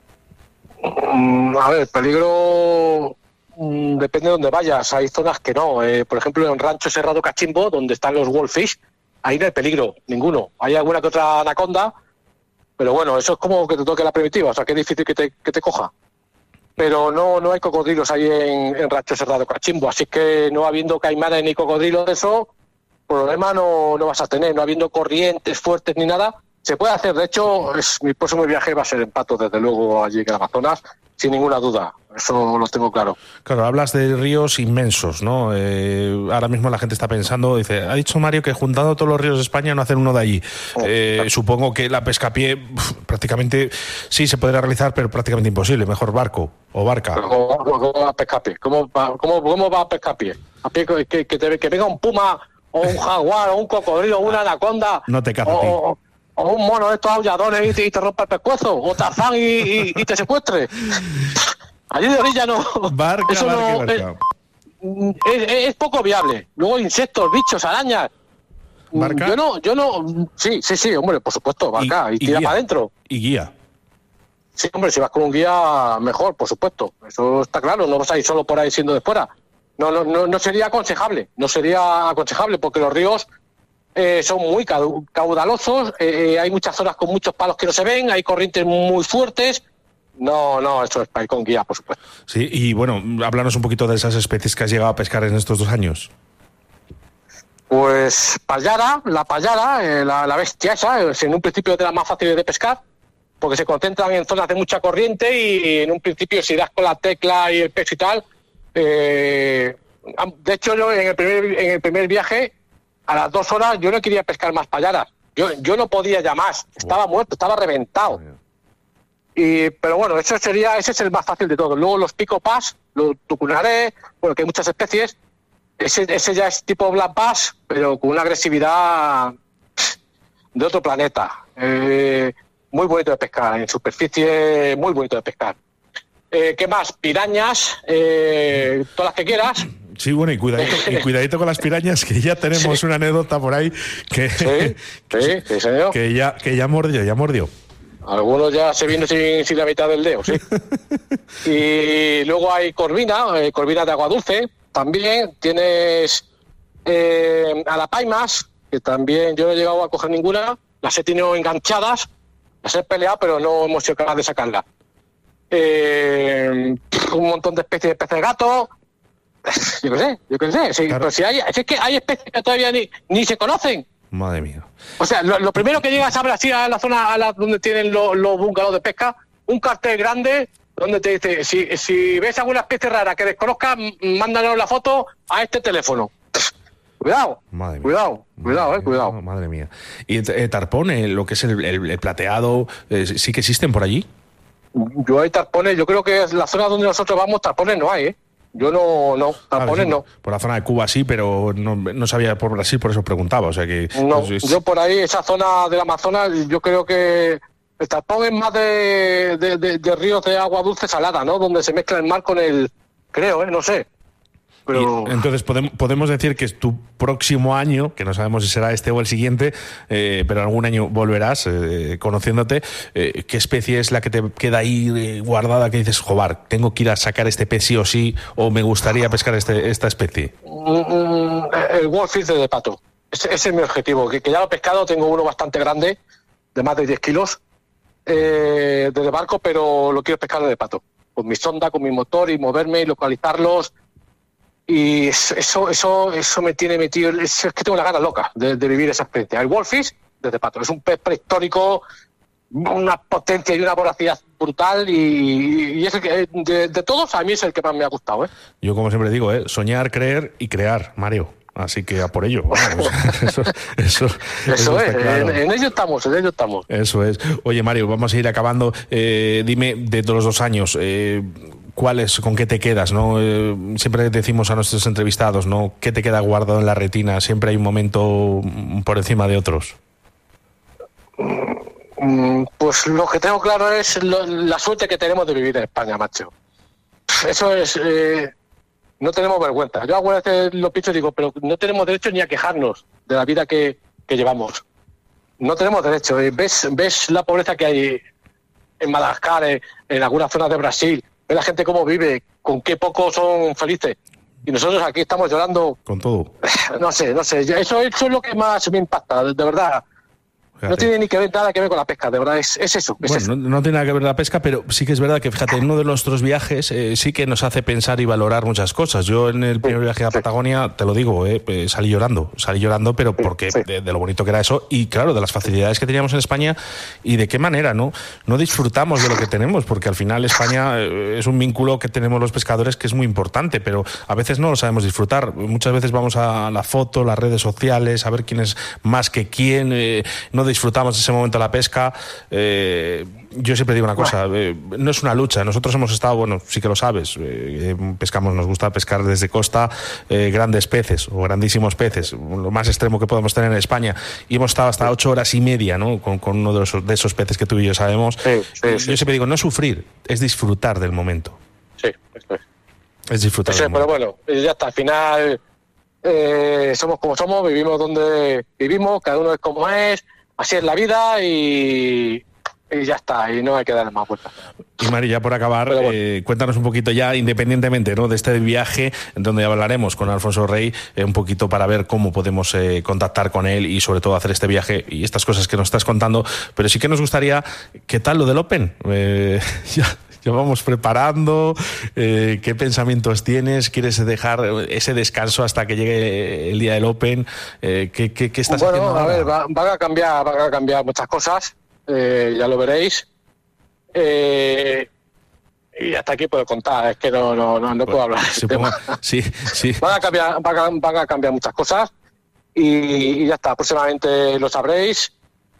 A ver, peligro mmm, depende de dónde vayas. Hay zonas que no. Eh, por ejemplo, en Rancho Cerrado Cachimbo, donde están los wolfish, ahí no hay peligro, ninguno. Hay alguna que otra anaconda, pero bueno, eso es como que te toque la primitiva, o sea, que es difícil que te, que te coja. Pero no no hay cocodrilos ahí en, en Rancho Cerrado Cachimbo, así que no habiendo caimanes ni cocodrilos de eso, problema no, no vas a tener, no habiendo corrientes fuertes ni nada. Se puede hacer, de hecho, es, mi próximo viaje va a ser en pato, desde luego, allí en el Amazonas, sin ninguna duda, eso lo tengo claro. Claro, hablas de ríos inmensos, ¿no? Eh, ahora mismo la gente está pensando, dice, ha dicho Mario que juntando todos los ríos de España no hacen uno de allí. Oh, eh, claro. Supongo que la pesca a pie pf, prácticamente sí se podría realizar, pero prácticamente imposible, mejor barco o barca. ¿Cómo, cómo va a pescar a pie? ¿Cómo va, cómo, cómo va a pescar a pie? A pie que, que, te, que venga un puma o un jaguar, o un cocodrilo, o una anaconda, no te caza a ti. o, o un mono de estos aulladores y te, y te rompa el pescuezo, o Tarzán y, y, y te secuestre. Allí de orilla no. Barca, eso barca, no barca. Es, es, es poco viable. Luego insectos, bichos, arañas. ¿Barca? Yo no, yo no. Sí, sí, sí, hombre, por supuesto, barca. Y, y, y tira para adentro. Y guía. Sí, hombre, si vas con un guía, mejor, por supuesto. Eso está claro, no vas a ir solo por ahí siendo de fuera. No, no, no, no sería aconsejable. No sería aconsejable porque los ríos eh, son muy caudalosos. Eh, hay muchas zonas con muchos palos que no se ven. Hay corrientes muy fuertes. No, no, eso es para ir con guía, por supuesto. Sí, y bueno, háblanos un poquito de esas especies que has llegado a pescar en estos dos años. Pues payara, la payara, eh, la, la bestia esa, es en un principio de las más fáciles de pescar, porque se concentran en zonas de mucha corriente y en un principio si das con la tecla y el peso y tal. Eh, de hecho, yo en el primer en el primer viaje, a las dos horas, yo no quería pescar más payaras. Yo, yo no podía ya más, estaba muerto, estaba reventado. Y, pero bueno, eso sería, ese es el más fácil de todos. Luego los pico bass, los tucunaré, bueno, que hay muchas especies. Ese, ese ya es tipo black bass, pero con una agresividad de otro planeta. Eh, muy bonito de pescar, en superficie, muy bonito de pescar. Eh, ¿Qué más? Pirañas, eh, todas las que quieras. Sí, bueno, y cuidadito, y cuidadito con las pirañas, que ya tenemos sí. una anécdota por ahí que, sí, que, sí, sí, señor. que ya que ya mordió, ya mordió. Algunos ya se vino sin, sin la mitad del dedo, sí. Y luego hay corvina, eh, corvina de agua dulce, también. Tienes eh, alapaimas, que también yo no he llegado a coger ninguna. Las he tenido enganchadas, las he peleado, pero no hemos sido capaces de sacarlas. Eh, un montón de especies de peces gato. Yo qué sé, yo qué sé. Sí, claro. Pero si hay, es que hay especies que todavía ni, ni se conocen. Madre mía. O sea, lo, lo primero que llegas a Brasil, a la zona a la, donde tienen los, los bungalows de pesca, un cartel grande donde te dice, si, si ves alguna especie rara que desconozcas, mándanos la foto a este teléfono. Cuidado, madre cuidado, mía. cuidado, madre eh, cuidado. Mía, madre mía. ¿Y eh, tarpón, eh, lo que es el, el, el plateado, eh, sí que existen por allí? Yo hay tarpones, yo creo que es la zona donde nosotros vamos, tarpones no hay, ¿eh? Yo no, no, tarpones no. Por la zona de Cuba sí, pero no, no sabía por Brasil, por eso preguntaba, o sea que... No, pues, yo por ahí, esa zona del Amazonas, yo creo que el tarpón es más de, de, de, de ríos de agua dulce salada, ¿no? Donde se mezcla el mar con el... Creo, ¿eh? No sé. Pero... Y, entonces podemos, podemos decir que es tu próximo año, que no sabemos si será este o el siguiente, eh, pero algún año volverás eh, conociéndote. Eh, ¿Qué especie es la que te queda ahí eh, guardada que dices, joder, tengo que ir a sacar este pez sí o sí, o me gustaría pescar este, esta especie? Mm, el wolfish de pato. Ese, ese es mi objetivo, que, que ya lo he pescado, tengo uno bastante grande, de más de diez kilos, eh, de barco, pero lo quiero pescar de pato. Con mi sonda, con mi motor y moverme y localizarlos. Y eso eso eso me tiene metido, es que tengo la gana loca de, de vivir esa experiencia. El wolfish, desde pato, es un pez prehistórico, una potencia y una voracidad brutal y, y es el que, de, de todos, a mí es el que más me ha gustado, ¿eh? Yo, como siempre digo, ¿eh? Soñar, creer y crear, Mario. Así que a por ello. Vamos. eso eso, eso, eso es, claro. en, en ello estamos, en ello estamos. Eso es. Oye, Mario, vamos a ir acabando. Eh, dime, de todos los dos años, eh, ¿cuáles, con qué te quedas? ¿No? Eh, siempre decimos a nuestros entrevistados, ¿no? ¿Qué te queda guardado en la retina? Siempre hay un momento por encima de otros. Pues lo que tengo claro es lo, la suerte que tenemos de vivir en España, macho. Eso es... Eh, no tenemos vergüenza. Yo algunas veces lo pienso y digo, pero no tenemos derecho ni a quejarnos de la vida que, que llevamos. No tenemos derecho. ¿Ves, ves la pobreza que hay en Madagascar, en, en algunas zonas de Brasil? ¿Ves la gente cómo vive? ¿Con qué poco son felices? Y nosotros aquí estamos llorando. Con todo. No sé, no sé. Eso, eso es lo que más me impacta, de, de verdad. Fíjate. No tiene ni que ver nada que ver con la pesca, de verdad, es, es eso. Es bueno, eso. No, no tiene nada que ver con la pesca, pero sí que es verdad que, fíjate, en uno de nuestros viajes eh, sí que nos hace pensar y valorar muchas cosas. Yo en el primer viaje a Patagonia, te lo digo, eh, eh, salí llorando, salí llorando, pero porque sí. de, de lo bonito que era eso y, claro, de las facilidades que teníamos en España y de qué manera, ¿no? No disfrutamos de lo que tenemos, porque al final España eh, es un vínculo que tenemos los pescadores que es muy importante, pero a veces no lo sabemos disfrutar. Muchas veces vamos a la foto, las redes sociales, a ver quién es más que quién, eh, no disfrutamos ese momento de la pesca. Eh, yo siempre digo una cosa, eh, no es una lucha. Nosotros hemos estado, bueno, sí que lo sabes, eh, pescamos, nos gusta pescar desde costa eh, grandes peces o grandísimos peces, lo más extremo que podemos tener en España, y hemos estado hasta ocho horas y media, ¿no? con, con uno de esos, de esos peces que tú y yo sabemos. Sí, sí, sí. Yo siempre digo, no sufrir, es disfrutar del momento. Sí, esto es. Es disfrutar Sí, del pero momento. bueno, ya está, al final eh, somos como somos, vivimos donde vivimos, cada uno es como es, así es la vida y, y ya está, y no hay que darle más vueltas. Y Mari, ya por acabar, bueno. eh, cuéntanos un poquito ya, independientemente, ¿no?, de este viaje, en donde hablaremos con Alfonso Rey, eh, un poquito para ver cómo podemos eh, contactar con él y sobre todo hacer este viaje y estas cosas que nos estás contando. Pero sí que nos gustaría, ¿qué tal lo del Open? Eh, ya... Ya vamos preparando, eh, ¿qué pensamientos tienes? ¿Quieres dejar ese descanso hasta que llegue el día del Open? Eh, ¿qué, qué, qué estás bueno, haciendo ahora? a ver, va, van a cambiar, van a cambiar muchas cosas, eh, ya lo veréis. Eh, y hasta aquí puedo contar, es que no, no, no, no puedo hablar. Supongo, sí, sí. Van a cambiar, van a, van a cambiar muchas cosas y, y ya está, próximamente lo sabréis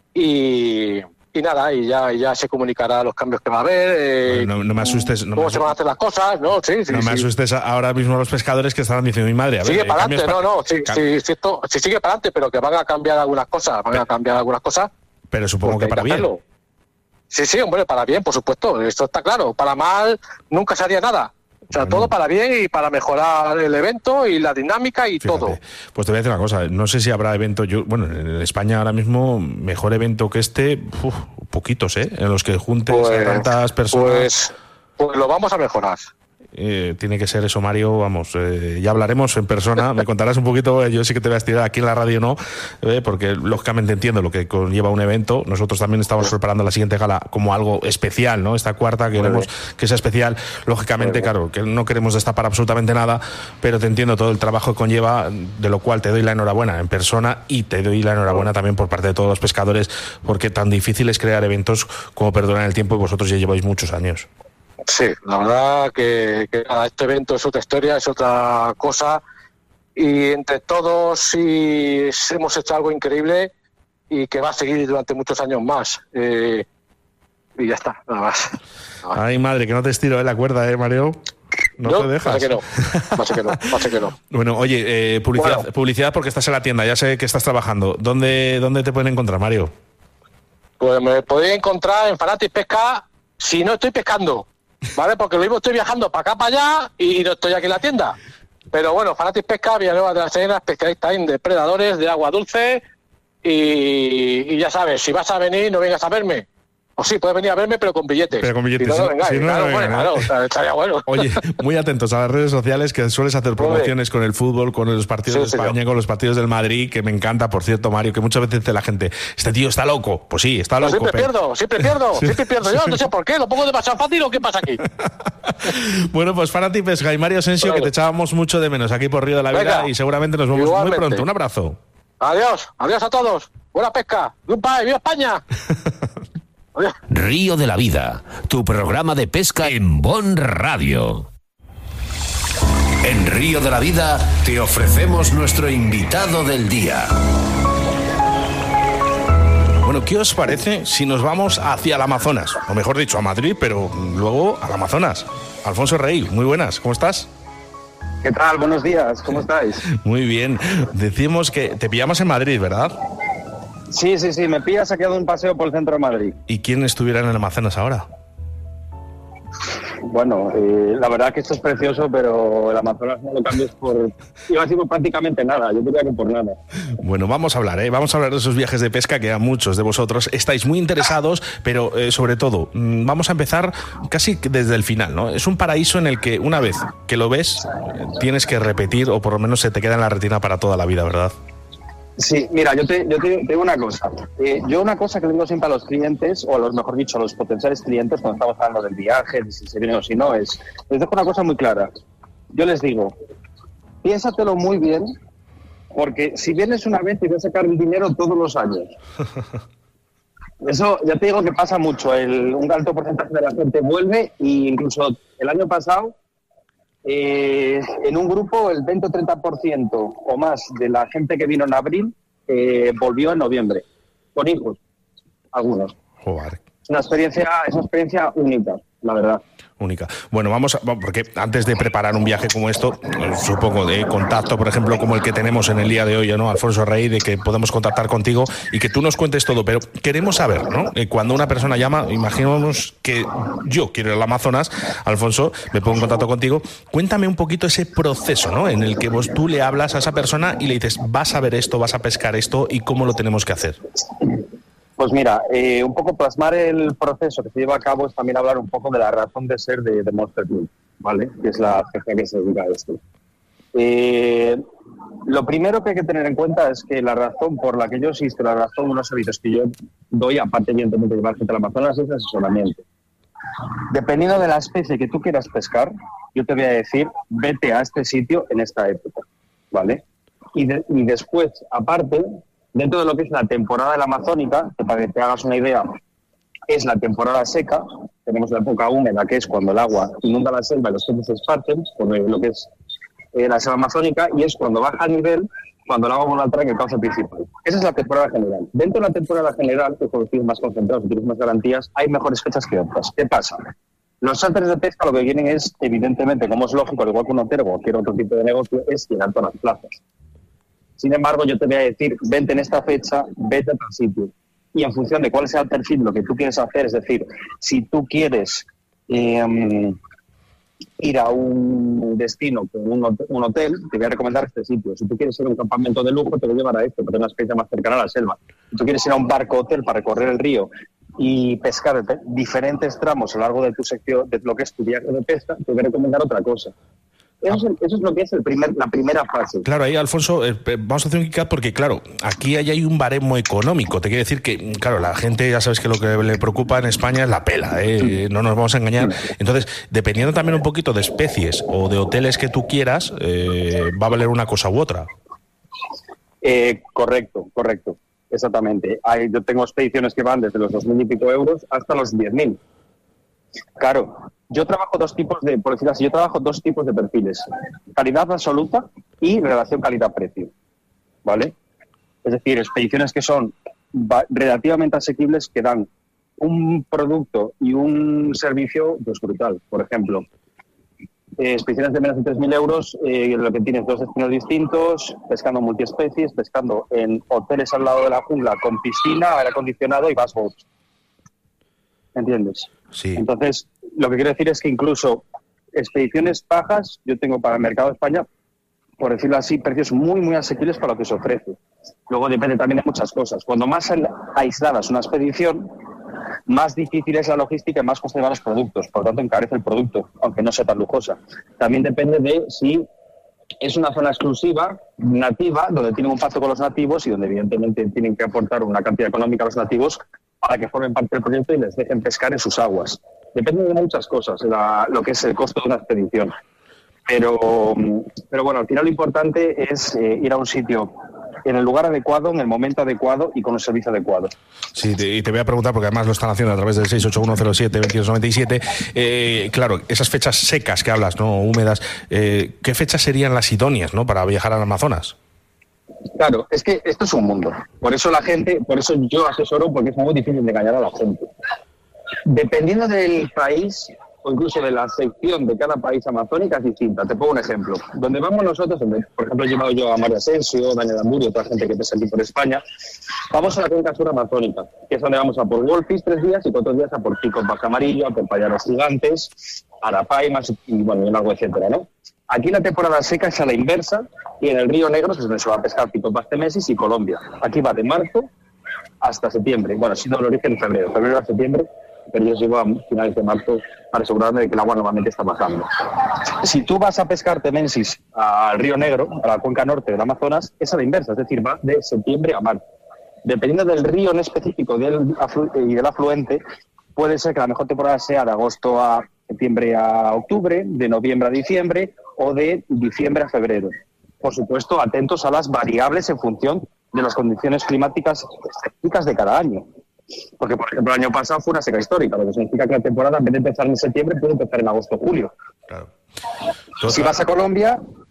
y... Y nada, y ya, ya se comunicará los cambios que va a haber. Eh, Bueno, no, no me asustes. No cómo me se van a hacer las cosas, ¿no? Sí, sí, no me sí. asustes ahora mismo a los pescadores que estarán diciendo, mi madre, a ver, Sigue eh, para adelante, cambios no, pa- no, sí, cam- sí, sí, esto, sí sigue para adelante, pero que van a cambiar algunas cosas, van a cambiar algunas cosas. Pero supongo porque que para hay bien. hacerlo. Sí, sí, hombre, para bien, por supuesto, esto está claro. Para mal nunca se haría nada. O sea, Bueno. todo para bien y para mejorar el evento y la dinámica y Fíjate. todo. Pues te voy a decir una cosa, no sé si habrá evento, yo, bueno, en España ahora mismo, mejor evento que este, uf, poquitos, ¿eh? En los que juntes a tantas personas. Pues, pues lo vamos a mejorar. Eh, tiene que ser eso, Mario, vamos, eh, ya hablaremos en persona, me contarás un poquito, eh, yo sí que te voy a estirar aquí en la radio, no, eh, porque lógicamente entiendo lo que conlleva un evento. Nosotros también estamos preparando la siguiente gala como algo especial, ¿no? Esta cuarta queremos que sea especial, lógicamente, claro, que no queremos destapar absolutamente nada, pero te entiendo todo el trabajo que conlleva, de lo cual te doy la enhorabuena en persona y te doy la enhorabuena también por parte de todos los pescadores, porque tan difícil es crear eventos como perdurar en el tiempo y vosotros ya lleváis muchos años. Sí, la verdad que, que nada, este evento es otra historia, es otra cosa y entre todos sí hemos hecho algo increíble y que va a seguir durante muchos años más. Eh, y ya está, nada más. Nada más. Ay, madre, que no te estiro, ¿eh? La cuerda, ¿eh, Mario? No, no te dejas. Pasa que no, pasa que no, pasa que no. Bueno, oye, eh, publicidad, Bueno. publicidad porque estás en la tienda, ya sé que estás trabajando. ¿Dónde, dónde te pueden encontrar, Mario? Pues me podéis encontrar en Fanatic Pesca si no estoy pescando, ¿vale? Porque lo mismo estoy viajando para acá, para allá y no estoy aquí en la tienda. Pero bueno, Fanatic Pesca, Villanueva de la Serena, especialista en depredadores de agua dulce y, y ya sabes, si vas a venir no vengas a verme. O sí, puedes venir a verme, pero con billetes. Pero con billetes, Si no, no si- vengáis, si no, claro, no bueno, vengan, claro, ¿eh? o sea, estaría bueno. Oye, muy atentos a las redes sociales, que sueles hacer promociones con el fútbol, con los partidos Sí, de España, señor. con los partidos del Madrid, que me encanta, por cierto, Mario, que muchas veces dice la gente, este tío está loco. Pues sí, está Pues loco. siempre pero- pierdo, siempre pierdo, Sí. siempre pierdo yo, no sé por qué, lo pongo demasiado fácil o qué pasa aquí. Bueno, pues Fanatic Pesca y Mario Asensio, Vale. que te echábamos mucho de menos aquí por Río de la Vida. Venga. Y seguramente nos vemos Igualmente. muy pronto. Un abrazo. Adiós, adiós a todos, buena pesca, ¡Goodbye! ¡Viva España! Adiós. Río de la Vida, tu programa de pesca en Bon Radio. En Río de la Vida te ofrecemos nuestro invitado del día. Bueno, ¿qué os parece si nos vamos hacia el Amazonas? O mejor dicho, a Madrid, pero luego al Amazonas. Alfonso Rey, muy buenas, ¿cómo estás? ¿Qué tal? Buenos días, ¿cómo estáis? Muy bien. Decimos que te pillamos en Madrid, ¿verdad? Sí, sí, sí, me pillas aquí de un paseo por el centro de Madrid. ¿Y quién estuviera en el Amazonas ahora? Bueno, eh, la verdad que esto es precioso, pero el Amazonas no lo cambies por... Iba a decir por prácticamente nada, yo diría que por nada. Bueno, vamos a hablar, ¿eh? Vamos a hablar de esos viajes de pesca que a muchos de vosotros estáis muy interesados, pero eh, sobre todo, mmm, vamos a empezar casi desde el final, ¿no? Es un paraíso en el que una vez que lo ves, eh, tienes que repetir o por lo menos se te queda en la retina para toda la vida, ¿verdad? Sí, mira, yo te, yo te, te digo una cosa. Eh, yo una cosa que le digo siempre a los clientes, o a los, mejor dicho, a los potenciales clientes, cuando estamos hablando del viaje, de si se viene o si no, es, les dejo una cosa muy clara. Yo les digo, piénsatelo muy bien, porque si vienes una vez te vas a sacar el dinero todos los años. Eso ya te digo que pasa mucho. El, un alto porcentaje de la gente vuelve e incluso el año pasado eh, en un grupo el veinte o treinta por ciento o más de la gente que vino en abril eh, volvió en noviembre. con hijos, algunos. Joder. Es una experiencia, es una experiencia única, la verdad. Única. Bueno, vamos a, porque antes de preparar un viaje como esto, supongo de contacto, por ejemplo, como el que tenemos en el día de hoy, ¿no? Alfonso Rey, de que podemos contactar contigo y que tú nos cuentes todo, pero queremos saber, ¿no? Eh, cuando una persona llama, imaginemos que yo quiero ir al Amazonas, Alfonso, me pongo en contacto contigo, cuéntame un poquito ese proceso, ¿no? En el que vos tú le hablas a esa persona y le dices, vas a ver esto, vas a pescar esto y cómo lo tenemos que hacer. Pues mira, eh, un poco plasmar el proceso que se lleva a cabo es también hablar un poco de la razón de ser de, de Monster Club, ¿vale? Que es la agencia que se dedica a esto. Eh, lo primero que hay que tener en cuenta es que la razón por la que yo existo, la razón de los servicios que yo doy, aparte evidentemente de llevar gente al Amazonas, es asesoramiento. Dependiendo de la especie que tú quieras pescar, yo te voy a decir, vete a este sitio en esta época, ¿vale? Y, de, y después, aparte, dentro de lo que es la temporada de la Amazónica, que para que te hagas una idea, es la temporada seca, tenemos la época húmeda, que es cuando el agua inunda la selva y los peces se esparcen, por lo que es eh, la selva amazónica, y es cuando baja el nivel, cuando el agua vuelve a entrar en el cauce principal. Esa es la temporada general. Dentro de la temporada general, que cuando tienes más concentrados y tienes más garantías, hay mejores fechas que otras. ¿Qué pasa? Los charters de pesca lo que quieren es, evidentemente, como es lógico, al igual que un hotel o cualquier otro tipo de negocio, es llenar todas las plazas. Sin embargo, yo te voy a decir, vente en esta fecha, vete a tal sitio. Y en función de cuál sea el perfil, lo que tú quieres hacer, es decir, si tú quieres eh, ir a un destino con un hotel, un hotel, te voy a recomendar este sitio. Si tú quieres ir a un campamento de lujo, te voy a llevar a este, porque es una experiencia más cercana a la selva. Si tú quieres ir a un barco hotel para recorrer el río y pescar diferentes tramos a lo largo de tu sección, de lo que es tu viaje de pesca, te voy a recomendar otra cosa. Eso es, eso es lo que es el primer, la primera fase. Claro, ahí, Alfonso, eh, vamos a hacer un kick-up porque, claro, aquí hay, hay un baremo económico. Te quiero decir que, claro, la gente, ya sabes que lo que le preocupa en España es la pela, ¿eh? No nos vamos a engañar. Entonces, dependiendo también un poquito de especies o de hoteles que tú quieras, eh, va a valer una cosa u otra. Eh, correcto, correcto. Exactamente. Hay, yo tengo expediciones que van desde los dos mil y pico euros hasta los diez mil. Claro, yo trabajo dos tipos de, por decirlo así, yo trabajo dos tipos de perfiles: calidad absoluta y relación calidad-precio, ¿vale? Es decir, expediciones que son relativamente asequibles, que dan un producto y un servicio pues brutal. Por ejemplo, eh, expediciones de menos de tres mil euros, eh, lo que tienes dos destinos distintos, pescando multiespecies, pescando en hoteles al lado de la jungla con piscina, aire acondicionado y bass boats. ¿Entiendes? Sí. Entonces, lo que quiero decir es que incluso expediciones bajas, yo tengo para el mercado de España, por decirlo así, precios muy, muy asequibles para lo que se ofrece. Luego depende también de muchas cosas. Cuando más aislada es una expedición, más difícil es la logística y más coste van los productos. Por lo tanto, encarece el producto, aunque no sea tan lujosa. También depende de si es una zona exclusiva, nativa, donde tienen un pacto con los nativos y donde evidentemente tienen que aportar una cantidad económica a los nativos para que formen parte del proyecto y les dejen pescar en sus aguas. Depende de muchas cosas, la, lo que es el costo de una expedición. Pero, pero bueno, al final lo importante es eh, ir a un sitio en el lugar adecuado, en el momento adecuado y con un servicio adecuado. Sí, te, y te voy a preguntar, porque además lo están haciendo a través del seis ocho uno cero siete dos dos nueve siete. Eh, claro, esas fechas secas que hablas, ¿no? Húmedas, eh, ¿qué fechas serían las idóneas, ¿no? Para viajar al Amazonas? Claro, es que esto es un mundo. Por eso la gente, por eso yo asesoro, porque es muy difícil de engañar a la gente. Dependiendo del país o incluso de la sección de cada país amazónica es distinta. Te pongo un ejemplo. Donde vamos nosotros, donde, por ejemplo, he llevado yo a Mario Asensio, Daniel Amburio, otra gente que pesa aquí por España, vamos a la cuenca sur amazónica, que es donde vamos a por Wolfis tres días y cuatro días a por Pico Baja Amarillo, a por Payaros Gigantes, Arapaimas y, bueno, y un lago, etcétera, ¿no? Aquí la temporada seca es a la inversa y en el Río Negro, que es donde se va a pescar Pico Pastemesis y Colombia. Aquí va de marzo hasta septiembre. Bueno, siendo el origen en febrero, febrero a septiembre, pero yo sigo a finales de marzo para asegurarme de que el agua normalmente está bajando. Si tú vas a pescar temensis al Río Negro, a la cuenca norte del Amazonas, es a la inversa, es decir, va de septiembre a marzo. Dependiendo del río en específico del aflu- y del afluente, puede ser que la mejor temporada sea de agosto a septiembre a octubre, de noviembre a diciembre o de diciembre a febrero. Por supuesto, atentos a las variables en función de las condiciones climáticas específicas de cada año. Porque, por ejemplo, el año pasado fue una seca histórica, lo que significa que la temporada, en vez de empezar en septiembre, puede empezar en agosto o julio. Claro. Si vas a Colombia,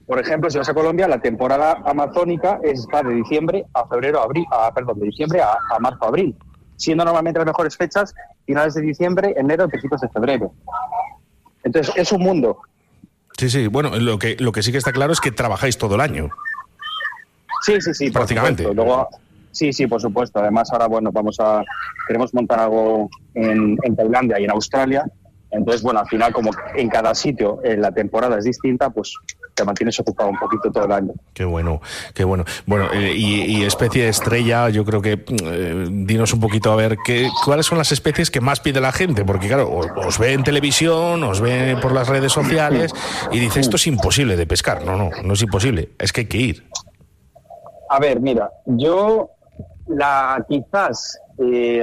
Por ejemplo, si vas a Colombia, la temporada amazónica está de diciembre a febrero, abril, a, perdón, de diciembre a, a marzo, abril, siendo normalmente las mejores fechas finales de diciembre, enero, principios de febrero. Entonces, es un mundo. Sí, sí, bueno, lo que, lo que sí que está claro es que trabajáis todo el año. Sí, sí, sí. Prácticamente. Luego, sí, sí, por supuesto. Además, ahora, bueno, vamos a, queremos montar algo en, en Tailandia y en Australia. Entonces, bueno, al final, como en cada sitio eh, la temporada es distinta, pues te mantienes ocupado un poquito todo el año. Qué bueno, qué bueno. Bueno, eh, y, y especie estrella, yo creo que eh, dinos un poquito a ver qué, cuáles son las especies que más pide la gente, porque claro, os, os ve en televisión, os ve por las redes sociales y dice, esto es imposible de pescar. No, no, no es imposible, es que hay que ir. A ver, mira, yo la quizás... Eh,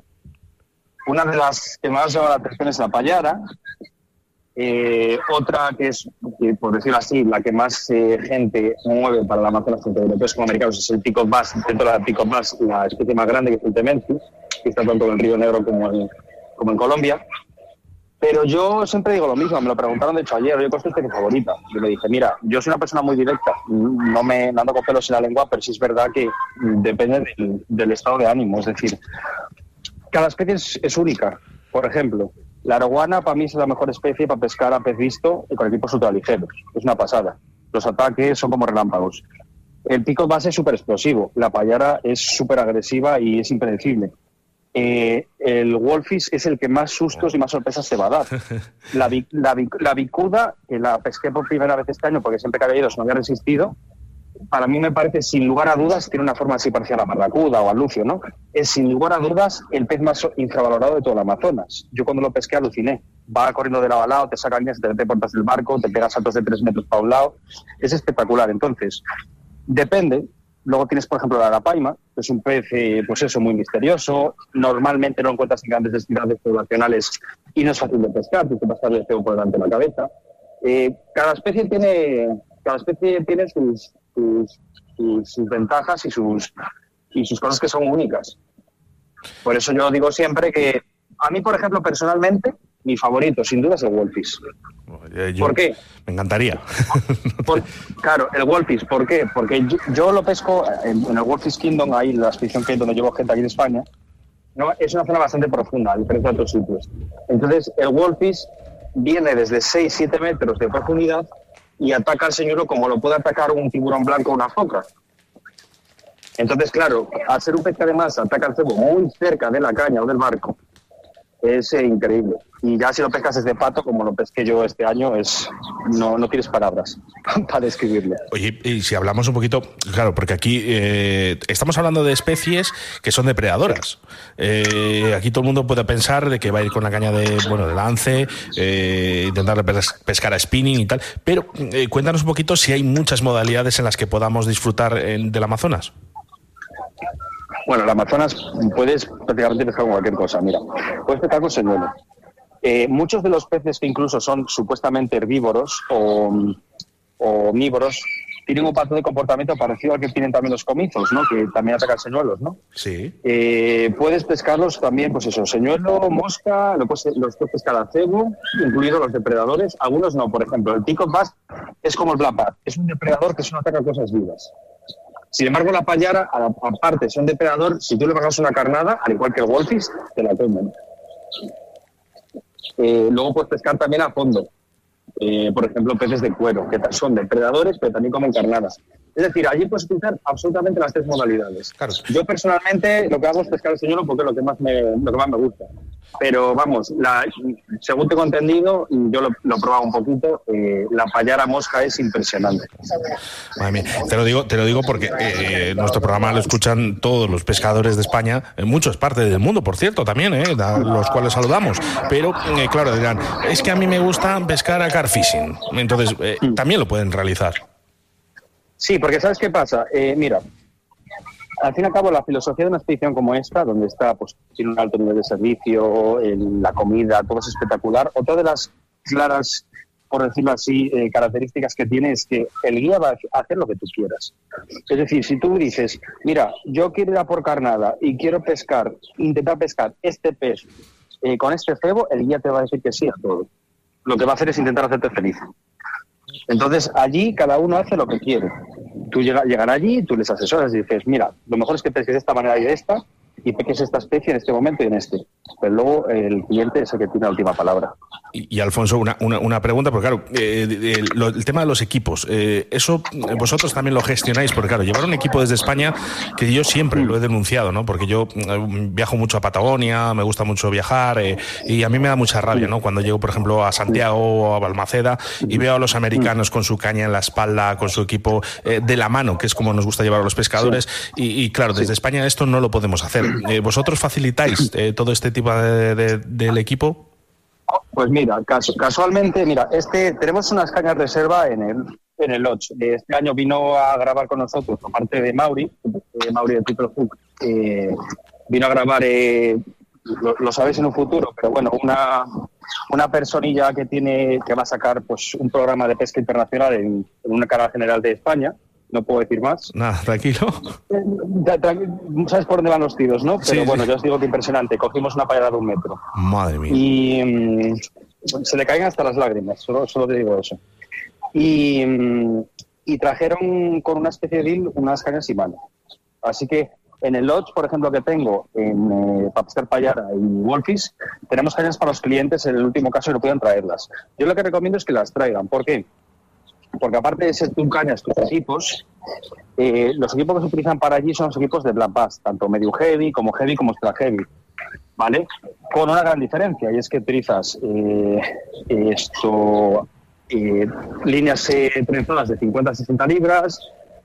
una de las que más llama la atención es la payara. Eh, otra que es, que, por decirlo así, la que más eh, gente mueve para la Amazonas, tanto europeos como americanos, es el Peacock Bass. Dentro de la Peacock Bass, la especie más grande, que es el Temensis, que está tanto en el Río Negro como en, como en Colombia. Pero yo siempre digo lo mismo, me lo preguntaron de hecho ayer, yo, ¿cuál es tu especie favorita? Yo le dije, mira, yo soy una persona muy directa, no me no ando con pelos en la lengua, pero sí es verdad que depende del, del estado de ánimo, es decir, cada especie es, es única. Por ejemplo, la arowana para mí es la mejor especie para pescar a pez visto y con equipos ultraligeros. Es una pasada. Los ataques son como relámpagos. El Peacock Bass es súper explosivo. La payara es súper agresiva y es impredecible. Eh, el Wolfish es el que más sustos y más sorpresas te va a dar. La, la, la bicuda, que la pesqué por primera vez este año porque siempre que había ido se no había resistido, para mí me parece, sin lugar a dudas, tiene una forma así parecida a la barracuda o al lucio, ¿no? Es, sin lugar a dudas, el pez más infravalorado de todo el Amazonas. Yo cuando lo pesqué aluciné. Va corriendo de lado a lado, te saca líneas, te mete puertas del barco, te pega saltos de tres metros para un lado. Es espectacular. Entonces, depende. Luego tienes, por ejemplo, la arapaima, que es un pez, eh, pues eso, muy misterioso. Normalmente no lo encuentras en grandes destinaciones poblacionales y no es fácil de pescar, tienes que pasarle el cebo por delante de la cabeza. Eh, cada especie tiene, cada especie tiene sus... Sus, sus, sus ventajas y sus y sus cosas que son únicas. Por eso yo digo siempre que a mí, por ejemplo, personalmente, mi favorito, sin duda, es el Wolfish. Yo, ¿Por qué? Me encantaría. Por, claro, el Wolfish, ¿por qué? Porque yo, yo lo pesco en, en el Wolfish Kingdom, ahí la expedición que hay donde llevo gente aquí en España, ¿no? Es una zona bastante profunda, a diferencia de otros sitios. Entonces, el Wolfish viene desde seis a siete metros de profundidad y ataca al señuelo como lo puede atacar un tiburón blanco o una foca. Entonces, claro, al ser un pez que además ataca al cebo muy cerca de la caña o del barco, es eh, increíble. Y ya si lo pescas desde pato, como lo pesqué yo este año, es no, no tienes palabras para describirlo. Oye, y si hablamos un poquito, claro, porque aquí eh, estamos hablando de especies que son depredadoras. Eh, aquí todo el mundo puede pensar de que va a ir con la caña de, bueno, de lance, eh, intentar pescar a spinning y tal, pero eh, cuéntanos un poquito si hay muchas modalidades en las que podamos disfrutar en, del Amazonas. Bueno, el Amazonas puedes prácticamente pescar con cualquier cosa. Mira, puedes pescar con señuelo. Eh, muchos de los peces que incluso son supuestamente herbívoros o, o omnívoros tienen un patrón de comportamiento parecido al que tienen también los comizos, ¿no? Que también atacan señuelos, ¿no? Sí. Eh, puedes pescarlos también, pues eso, señuelo, mosca, lo puedes, los puedes pescar a cebo, incluidos los depredadores. Algunos no, por ejemplo, el Peacock Bass es como el black bass, es un depredador que solo ataca cosas vivas. Sin embargo, la payara, aparte, es un depredador, si tú le bajas una carnada, al igual que el Wolfish, te la comen. Eh, luego puedes pescar también a fondo. Eh, por ejemplo, peces de cuero, que son depredadores, pero también comen carnadas. Es decir, allí puedes utilizar absolutamente las tres modalidades. Claro. Yo personalmente lo que hago es pescar el señuelo porque es lo que más me, lo que más me gusta. Pero vamos, la, según tengo entendido, yo lo, lo he probado un poquito, eh, la payara mosca es impresionante. Madre mía, te lo digo, te lo digo porque eh, nuestro programa lo escuchan todos los pescadores de España, en muchas partes del mundo, por cierto, también, eh, a los cuales saludamos. Pero, eh, claro, dirán, es que a mí me gusta pescar a carfishing. Entonces, eh, también lo pueden realizar. Sí, porque ¿sabes qué pasa? Eh, mira, al fin y al cabo, la filosofía de una expedición como esta, donde está, pues, tiene un alto nivel de servicio, el, la comida, todo es espectacular. Otra de las claras, por decirlo así, eh, características que tiene es que el guía va a hacer lo que tú quieras. Es decir, si tú dices, mira, yo quiero ir a por carnada y quiero pescar, intentar pescar este pez eh, con este cebo, el guía te va a decir que sí a todo. Lo que va a hacer es intentar hacerte feliz. Entonces, allí cada uno hace lo que quiere. Tú llega, llegan allí, tú les asesoras y dices, mira, lo mejor es que pesques de esta manera y de esta, y pesques esta especie en este momento y en este. Pero luego el cliente es el que tiene la última palabra. Y, y Alfonso, una, una, una pregunta, porque claro, eh, el, lo, el tema de los equipos, eh, eso vosotros también lo gestionáis, porque claro, llevar un equipo desde España, que yo siempre lo he denunciado, ¿no? Porque yo eh, viajo mucho a Patagonia, me gusta mucho viajar, eh, y a mí me da mucha rabia, ¿no? Cuando llego, por ejemplo, a Santiago o a Balmaceda y veo a los americanos con su caña en la espalda, con su equipo eh, de la mano, que es como nos gusta llevar a los pescadores, y, y claro, desde España esto no lo podemos hacer. Eh, ¿Vosotros facilitáis eh, todo este tipo de, de, del equipo? Pues mira, casu- casualmente, mira, este tenemos unas cañas de reserva en el en el Lodge. Este año vino a grabar con nosotros, aparte de Mauri, eh, Mauri de Triple Hook, eh, vino a grabar, eh, lo, lo sabéis en un futuro, pero bueno, una una personilla que tiene que va a sacar pues un programa de pesca internacional en, en una canal general de España. No puedo decir más. Nada, tranquilo. Sabes por dónde van los tiros, ¿no? Pero Sí, bueno, sí. yo os digo que impresionante. Cogimos una payada de un metro. Madre mía. Y mm, se le caen hasta las lágrimas, solo, solo te digo eso. Y, mm, y trajeron con una especie de deal unas cañas Shimano. Así que en el Lodge, por ejemplo, que tengo en eh, para pescar payara y Wolfish, tenemos cañas para los clientes en el último caso que no puedan traerlas. Yo lo que recomiendo es que las traigan. ¿Por qué? Porque aparte de ser tú cañas, tus equipos, eh, los equipos que se utilizan para allí son los equipos de Black Bass, tanto medium heavy como heavy como extra heavy, ¿vale? Con una gran diferencia, y es que utilizas eh, esto eh, líneas eh, trenzadas de cincuenta a sesenta libras,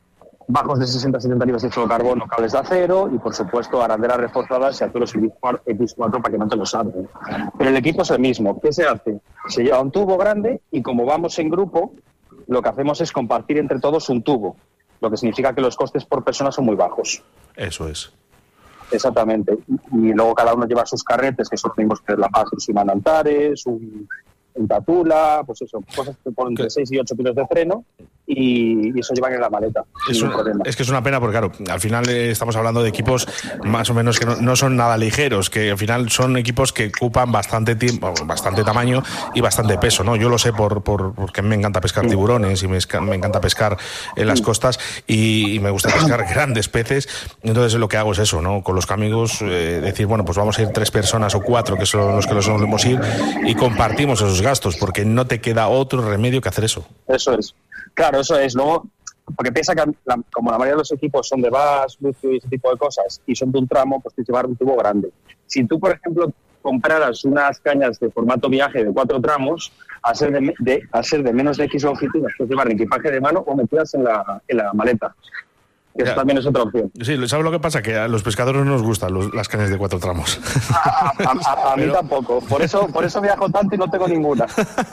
bajos de sesenta a setenta libras de fluorocarbono, cables de acero y, por supuesto, arandelas reforzadas y aturos equis cuatro para que no te lo salven. Pero el equipo es el mismo. ¿Qué se hace? Se lleva un tubo grande y, como vamos en grupo, lo que hacemos es compartir entre todos un tubo, lo que significa que los costes por persona son muy bajos. Eso es. Exactamente. Y luego cada uno lleva sus carretes, que son los mismos que la Paz, un Antares, un, un Tatula, pues eso, cosas que ponen entre seis y ocho kilos de freno, y, y eso llevan en la maleta. Es, una, es que es una pena porque, claro, al final eh, estamos hablando de equipos más o menos que no, no son nada ligeros, que al final son equipos que ocupan bastante tiempo, bastante tamaño y bastante peso, ¿no? Yo lo sé por, por porque me encanta pescar tiburones y me, me encanta pescar en las costas y, y me gusta pescar grandes peces. Entonces lo que hago es eso, ¿no? Con los amigos eh, decir, bueno, pues vamos a ir tres personas o cuatro, que son los que los solemos ir, y compartimos esos gastos, porque no te queda otro remedio que hacer eso. Eso es. Claro, eso es. Luego, porque piensa que la, como la mayoría de los equipos son de Bass, Lucio y ese tipo de cosas, y son de un tramo, pues tienes que llevar un tubo grande. Si tú, por ejemplo, compraras unas cañas de formato viaje de cuatro tramos, a ser de, de, a ser de menos de X longitud, las puedes llevar en equipaje de mano o metidas en la, en la maleta. Que eso también es otra opción. Sí, ¿sabes lo que pasa? Que a los pescadores no nos gustan los, las cañas de cuatro tramos. A, a, a, a Pero... mí tampoco. Por eso, por eso viajo tanto y no tengo ninguna.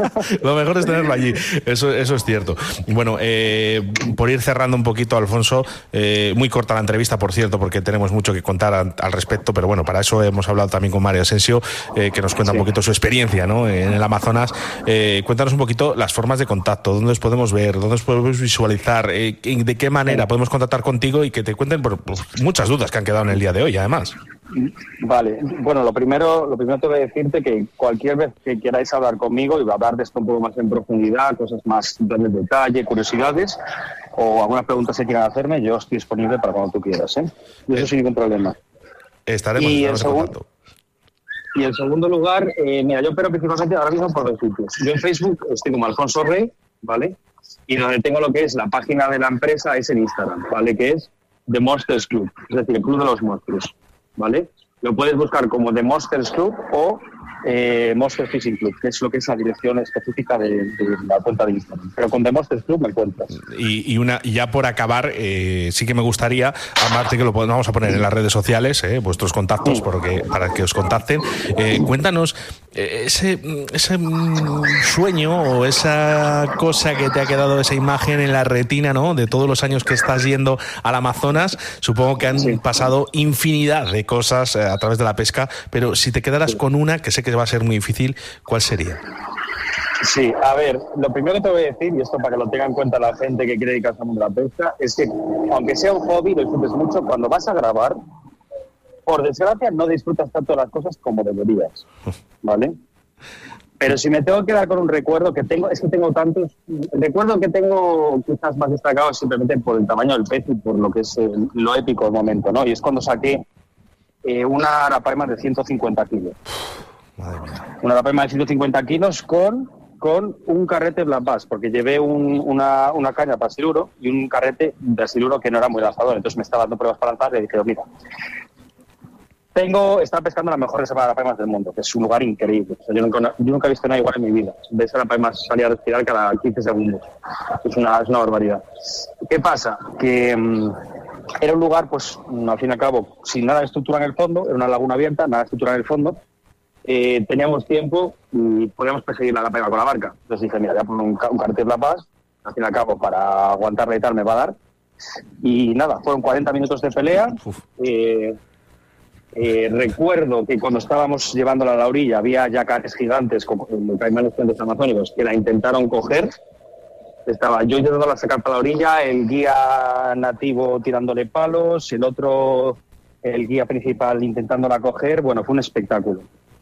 Lo mejor es tenerlo allí. Eso, eso es cierto. Bueno, eh, por ir cerrando un poquito, Alfonso, eh, muy corta la entrevista, por cierto, porque tenemos mucho que contar al, al respecto, pero bueno, para eso hemos hablado también con Mario Asensio, eh, que nos cuenta sí. un poquito su experiencia, ¿no? En el Amazonas. Eh, cuéntanos un poquito las formas de contacto, dónde os podemos ver, dónde os podemos visualizar, eh, de qué manera sí. podemos contactar contigo y que te cuenten por, por muchas dudas que han quedado en el día de hoy, además. Vale, bueno, lo primero, lo primero tengo que decirte que cualquier vez que queráis hablar conmigo y hablar de esto un poco más en profundidad, cosas más de detalle, curiosidades o algunas preguntas que quieran hacerme, yo estoy disponible para cuando tú quieras, ¿eh? Y eso eh, sin ningún problema. Estaremos y en el segundo contacto. Y en segundo lugar, eh, mira, yo opero principalmente ahora mismo por dos sitios. Yo en Facebook estoy como Alfonso Rey, ¿vale? Y donde tengo lo que es la página de la empresa es en Instagram, ¿vale? Que es The Monsters Club, es decir, el Club de los Monstruos, ¿vale? Lo puedes buscar como The Monsters Club o eh, Monster Fishing Club, que es lo que es la dirección específica de, de la cuenta de Instagram. Pero con The Monsters Club me encuentras. Y, y una y ya por acabar, eh, sí que me gustaría, aparte que lo vamos a poner en las redes sociales, eh, vuestros contactos, porque, para que os contacten, eh, cuéntanos eh, ese, ese sueño o esa cosa que te ha quedado, esa imagen en la retina, ¿no? De todos los años que estás yendo al Amazonas. Supongo que han sí. pasado infinidad de cosas eh, a través de la pesca, pero si te quedaras sí. con una, que sé que va a ser muy difícil, ¿cuál sería? Sí, a ver, lo primero que te voy a decir, y esto para que lo tenga en cuenta la gente que quiere dedicarse al mundo de la pesca, es que aunque sea un hobby, lo disfrutes mucho, cuando vas a grabar, por desgracia no disfrutas tanto las cosas como deberías, ¿vale? Pero si me tengo que quedar con un recuerdo que tengo, es que tengo tantos. El recuerdo que tengo quizás más destacado es simplemente por el tamaño del pez y por lo que es el, lo épico del momento, ¿no? Y es cuando saqué eh, una arapaima de ciento cincuenta kilos. Madre mía. Una arapaima de ciento cincuenta kilos con, con un carrete Black Bass, porque llevé un, una, una caña para siluro y un carrete de siluro que no era muy lanzador. Entonces me estaba dando pruebas para lanzar y dije, mira, Tengo, estaba pescando la mejor reserva de arapaimas del mundo, que es un lugar increíble. O sea, yo, nunca, yo nunca he visto nada igual en mi vida. Ves arapaimas salir a respirar cada quince segundos. Es una, es una barbaridad. ¿Qué pasa? Que mmm, era un lugar, pues, al fin y al cabo, sin nada de estructura en el fondo, era una laguna abierta, nada de estructura en el fondo. Eh, teníamos tiempo y podíamos perseguir la arapaima con la barca. Entonces dije, mira, voy a poner un, un cartel La Paz, al fin y al cabo, para aguantarla y tal me va a dar. Y nada, fueron cuarenta minutos de pelea. Eh, Eh, recuerdo que cuando estábamos llevándola a la orilla había yacares gigantes como caimanes puentes amazónicos que la intentaron coger. Estaba yo intentándola sacar para la orilla, el guía nativo tirándole palos, el otro, el guía principal intentándola coger. Bueno, fue un espectáculo.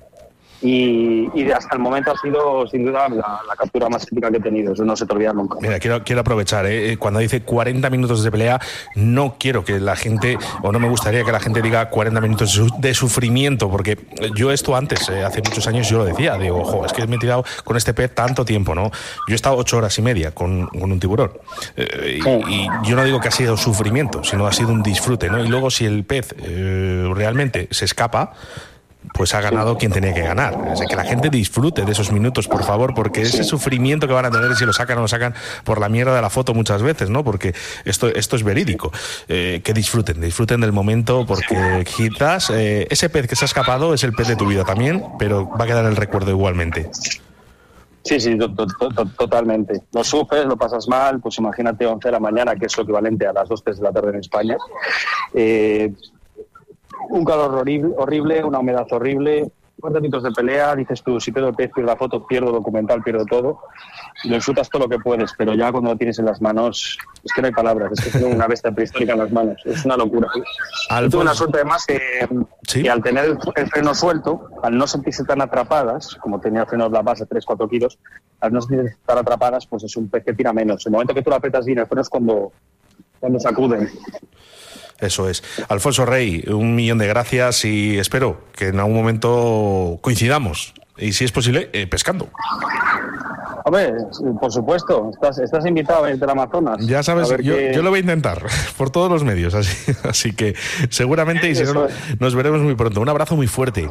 Y, y hasta el momento ha sido sin duda la, la captura más épica que he tenido. Eso no se te olvida nunca. Mira, quiero, quiero aprovechar, ¿eh? Cuando dice cuarenta minutos de pelea, no quiero que la gente, o no me gustaría que la gente diga cuarenta minutos de sufrimiento, porque yo esto antes, eh, hace muchos años yo lo decía, digo, ojo, es que me he tirado con este pez tanto tiempo, ¿no? Yo he estado ocho horas y media con, con un tiburón, eh, sí. y, y yo no digo que ha sido sufrimiento, sino ha sido un disfrute, ¿no? Y luego si el pez eh, realmente se escapa, pues ha ganado quien tenía que ganar. O sea, que la gente disfrute de esos minutos, por favor, porque ese sufrimiento que van a tener si lo sacan o lo sacan por la mierda de la foto muchas veces, ¿no? Porque esto, esto es verídico. Eh, que disfruten, disfruten del momento, porque quizás eh, ese pez que se ha escapado es el pez de tu vida también, pero va a quedar el recuerdo igualmente. Sí, sí, to, to, to, totalmente. Lo sufres, lo pasas mal, pues imagínate once de la mañana, que es lo equivalente a las dos, tres de la tarde en España. Eh... Un calor horrible, horrible, una humedad horrible, cuarenta minutos de pelea, dices tú, si pierdo el pez, pierdo la foto, pierdo documental, pierdo todo, y lo disfrutas todo lo que puedes, pero ya cuando lo tienes en las manos, es que no hay palabras, es que tengo una bestia prehistórica en las manos, es una locura. Alfonso. Tuve una suerte además que, ¿sí? que al tener el, el freno suelto, al no sentirse tan atrapadas, como tenía el freno de la base de tres a cuatro kilos, al no sentirse tan atrapadas, pues es un pez que tira menos. El momento que tú lo apretas bien, el freno es cuando, cuando sacuden. Eso es. Alfonso Rey, un millón de gracias y espero que en algún momento coincidamos y, si es posible, eh, pescando. Hombre, por supuesto, estás, estás invitado a irte al Amazonas. Ya sabes, yo, que... yo lo voy a intentar por todos los medios, así, así que seguramente y si no, nos veremos muy pronto. Un abrazo muy fuerte.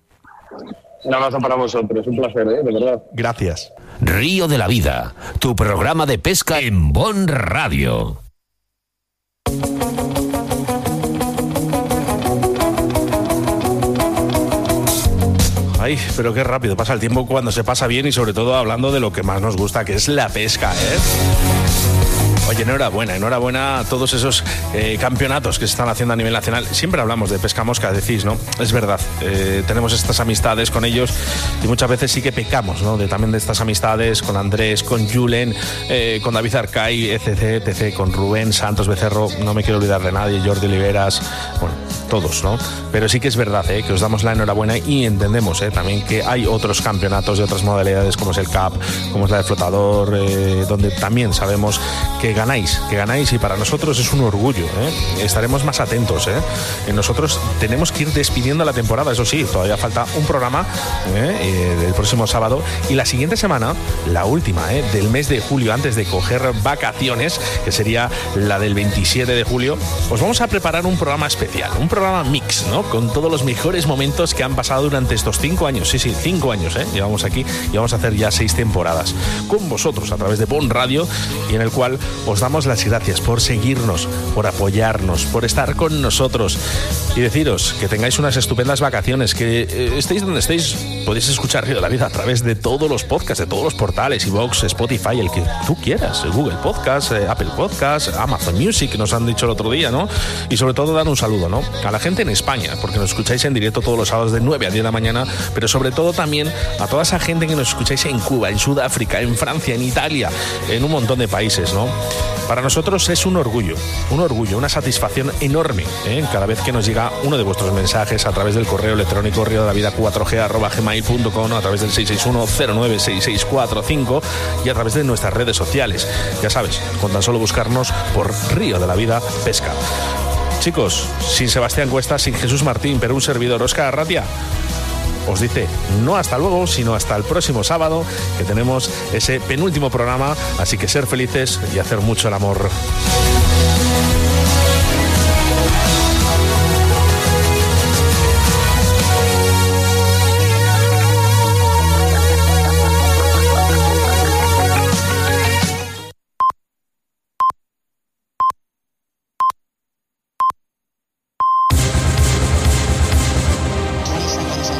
Un abrazo para vosotros, un placer, ¿eh? De verdad. Gracias. Río de la Vida, tu programa de pesca en Bon Radio. Ay, pero qué rápido pasa el tiempo cuando se pasa bien y sobre todo hablando de lo que más nos gusta, que es la pesca, ¿eh? Oye, enhorabuena, enhorabuena a todos esos eh, campeonatos que se están haciendo a nivel nacional. Siempre hablamos de pesca mosca, decís, ¿no? Es verdad, eh, tenemos estas amistades con ellos y muchas veces sí que pecamos, ¿no? De, también de estas amistades con Andrés, con Julen, eh, con David Arcay, etcétera, etcétera, con Rubén Santos Becerro, no me quiero olvidar de nadie, Jordi Oliveras, bueno, todos, ¿no? Pero sí que es verdad, ¿eh? Que os damos la enhorabuena y entendemos, ¿eh? También que hay otros campeonatos de otras modalidades como es el C A P, como es la de flotador, eh, donde también sabemos que ganáis, que ganáis y para nosotros es un orgullo, ¿eh? Estaremos más atentos, ¿eh? Nosotros tenemos que ir despidiendo la temporada, eso sí, todavía falta un programa ¿eh? Eh, del próximo sábado y la siguiente semana, la última ¿eh? del mes de julio, antes de coger vacaciones, que sería la del veintisiete de julio, os vamos a preparar un programa especial, un programa mix, ¿no? Con todos los mejores momentos que han pasado durante estos cinco años, sí, sí, cinco años, ¿eh? Llevamos aquí y vamos a hacer ya seis temporadas con vosotros a través de Bon Radio y en el cual os damos las gracias por seguirnos, por apoyarnos, por estar con nosotros y deciros que tengáis unas estupendas vacaciones, que eh, estéis donde estéis, podéis escuchar Río de la Vida a través de todos los podcasts, de todos los portales, iVoox, Spotify, el que tú quieras, Google Podcast, eh, Apple Podcast, Amazon Music, nos han dicho el otro día, ¿no? Y sobre todo dar un saludo, ¿no? A la gente en España, porque nos escucháis en directo todos los sábados de nueve a diez de la mañana, pero sobre todo también a toda esa gente que nos escucháis en Cuba, en Sudáfrica, en Francia, en Italia, en un montón de países, ¿no? Para nosotros es un orgullo, un orgullo, una satisfacción enorme, ¿eh? Cada vez que nos llega uno de vuestros mensajes a través del correo electrónico río de la vida cuatro g arroba gmail punto com, a través del seis seis uno cero nueve seis seis cuatro cinco y a través de nuestras redes sociales. Ya sabes, con tan solo buscarnos por Río de la Vida Pesca. Chicos, sin Sebastián Cuestas, sin Jesús Martín, pero un servidor, Óscar Arratia, os dice no hasta luego, sino hasta el próximo sábado, que tenemos ese penúltimo programa, así que ser felices y hacer mucho el amor.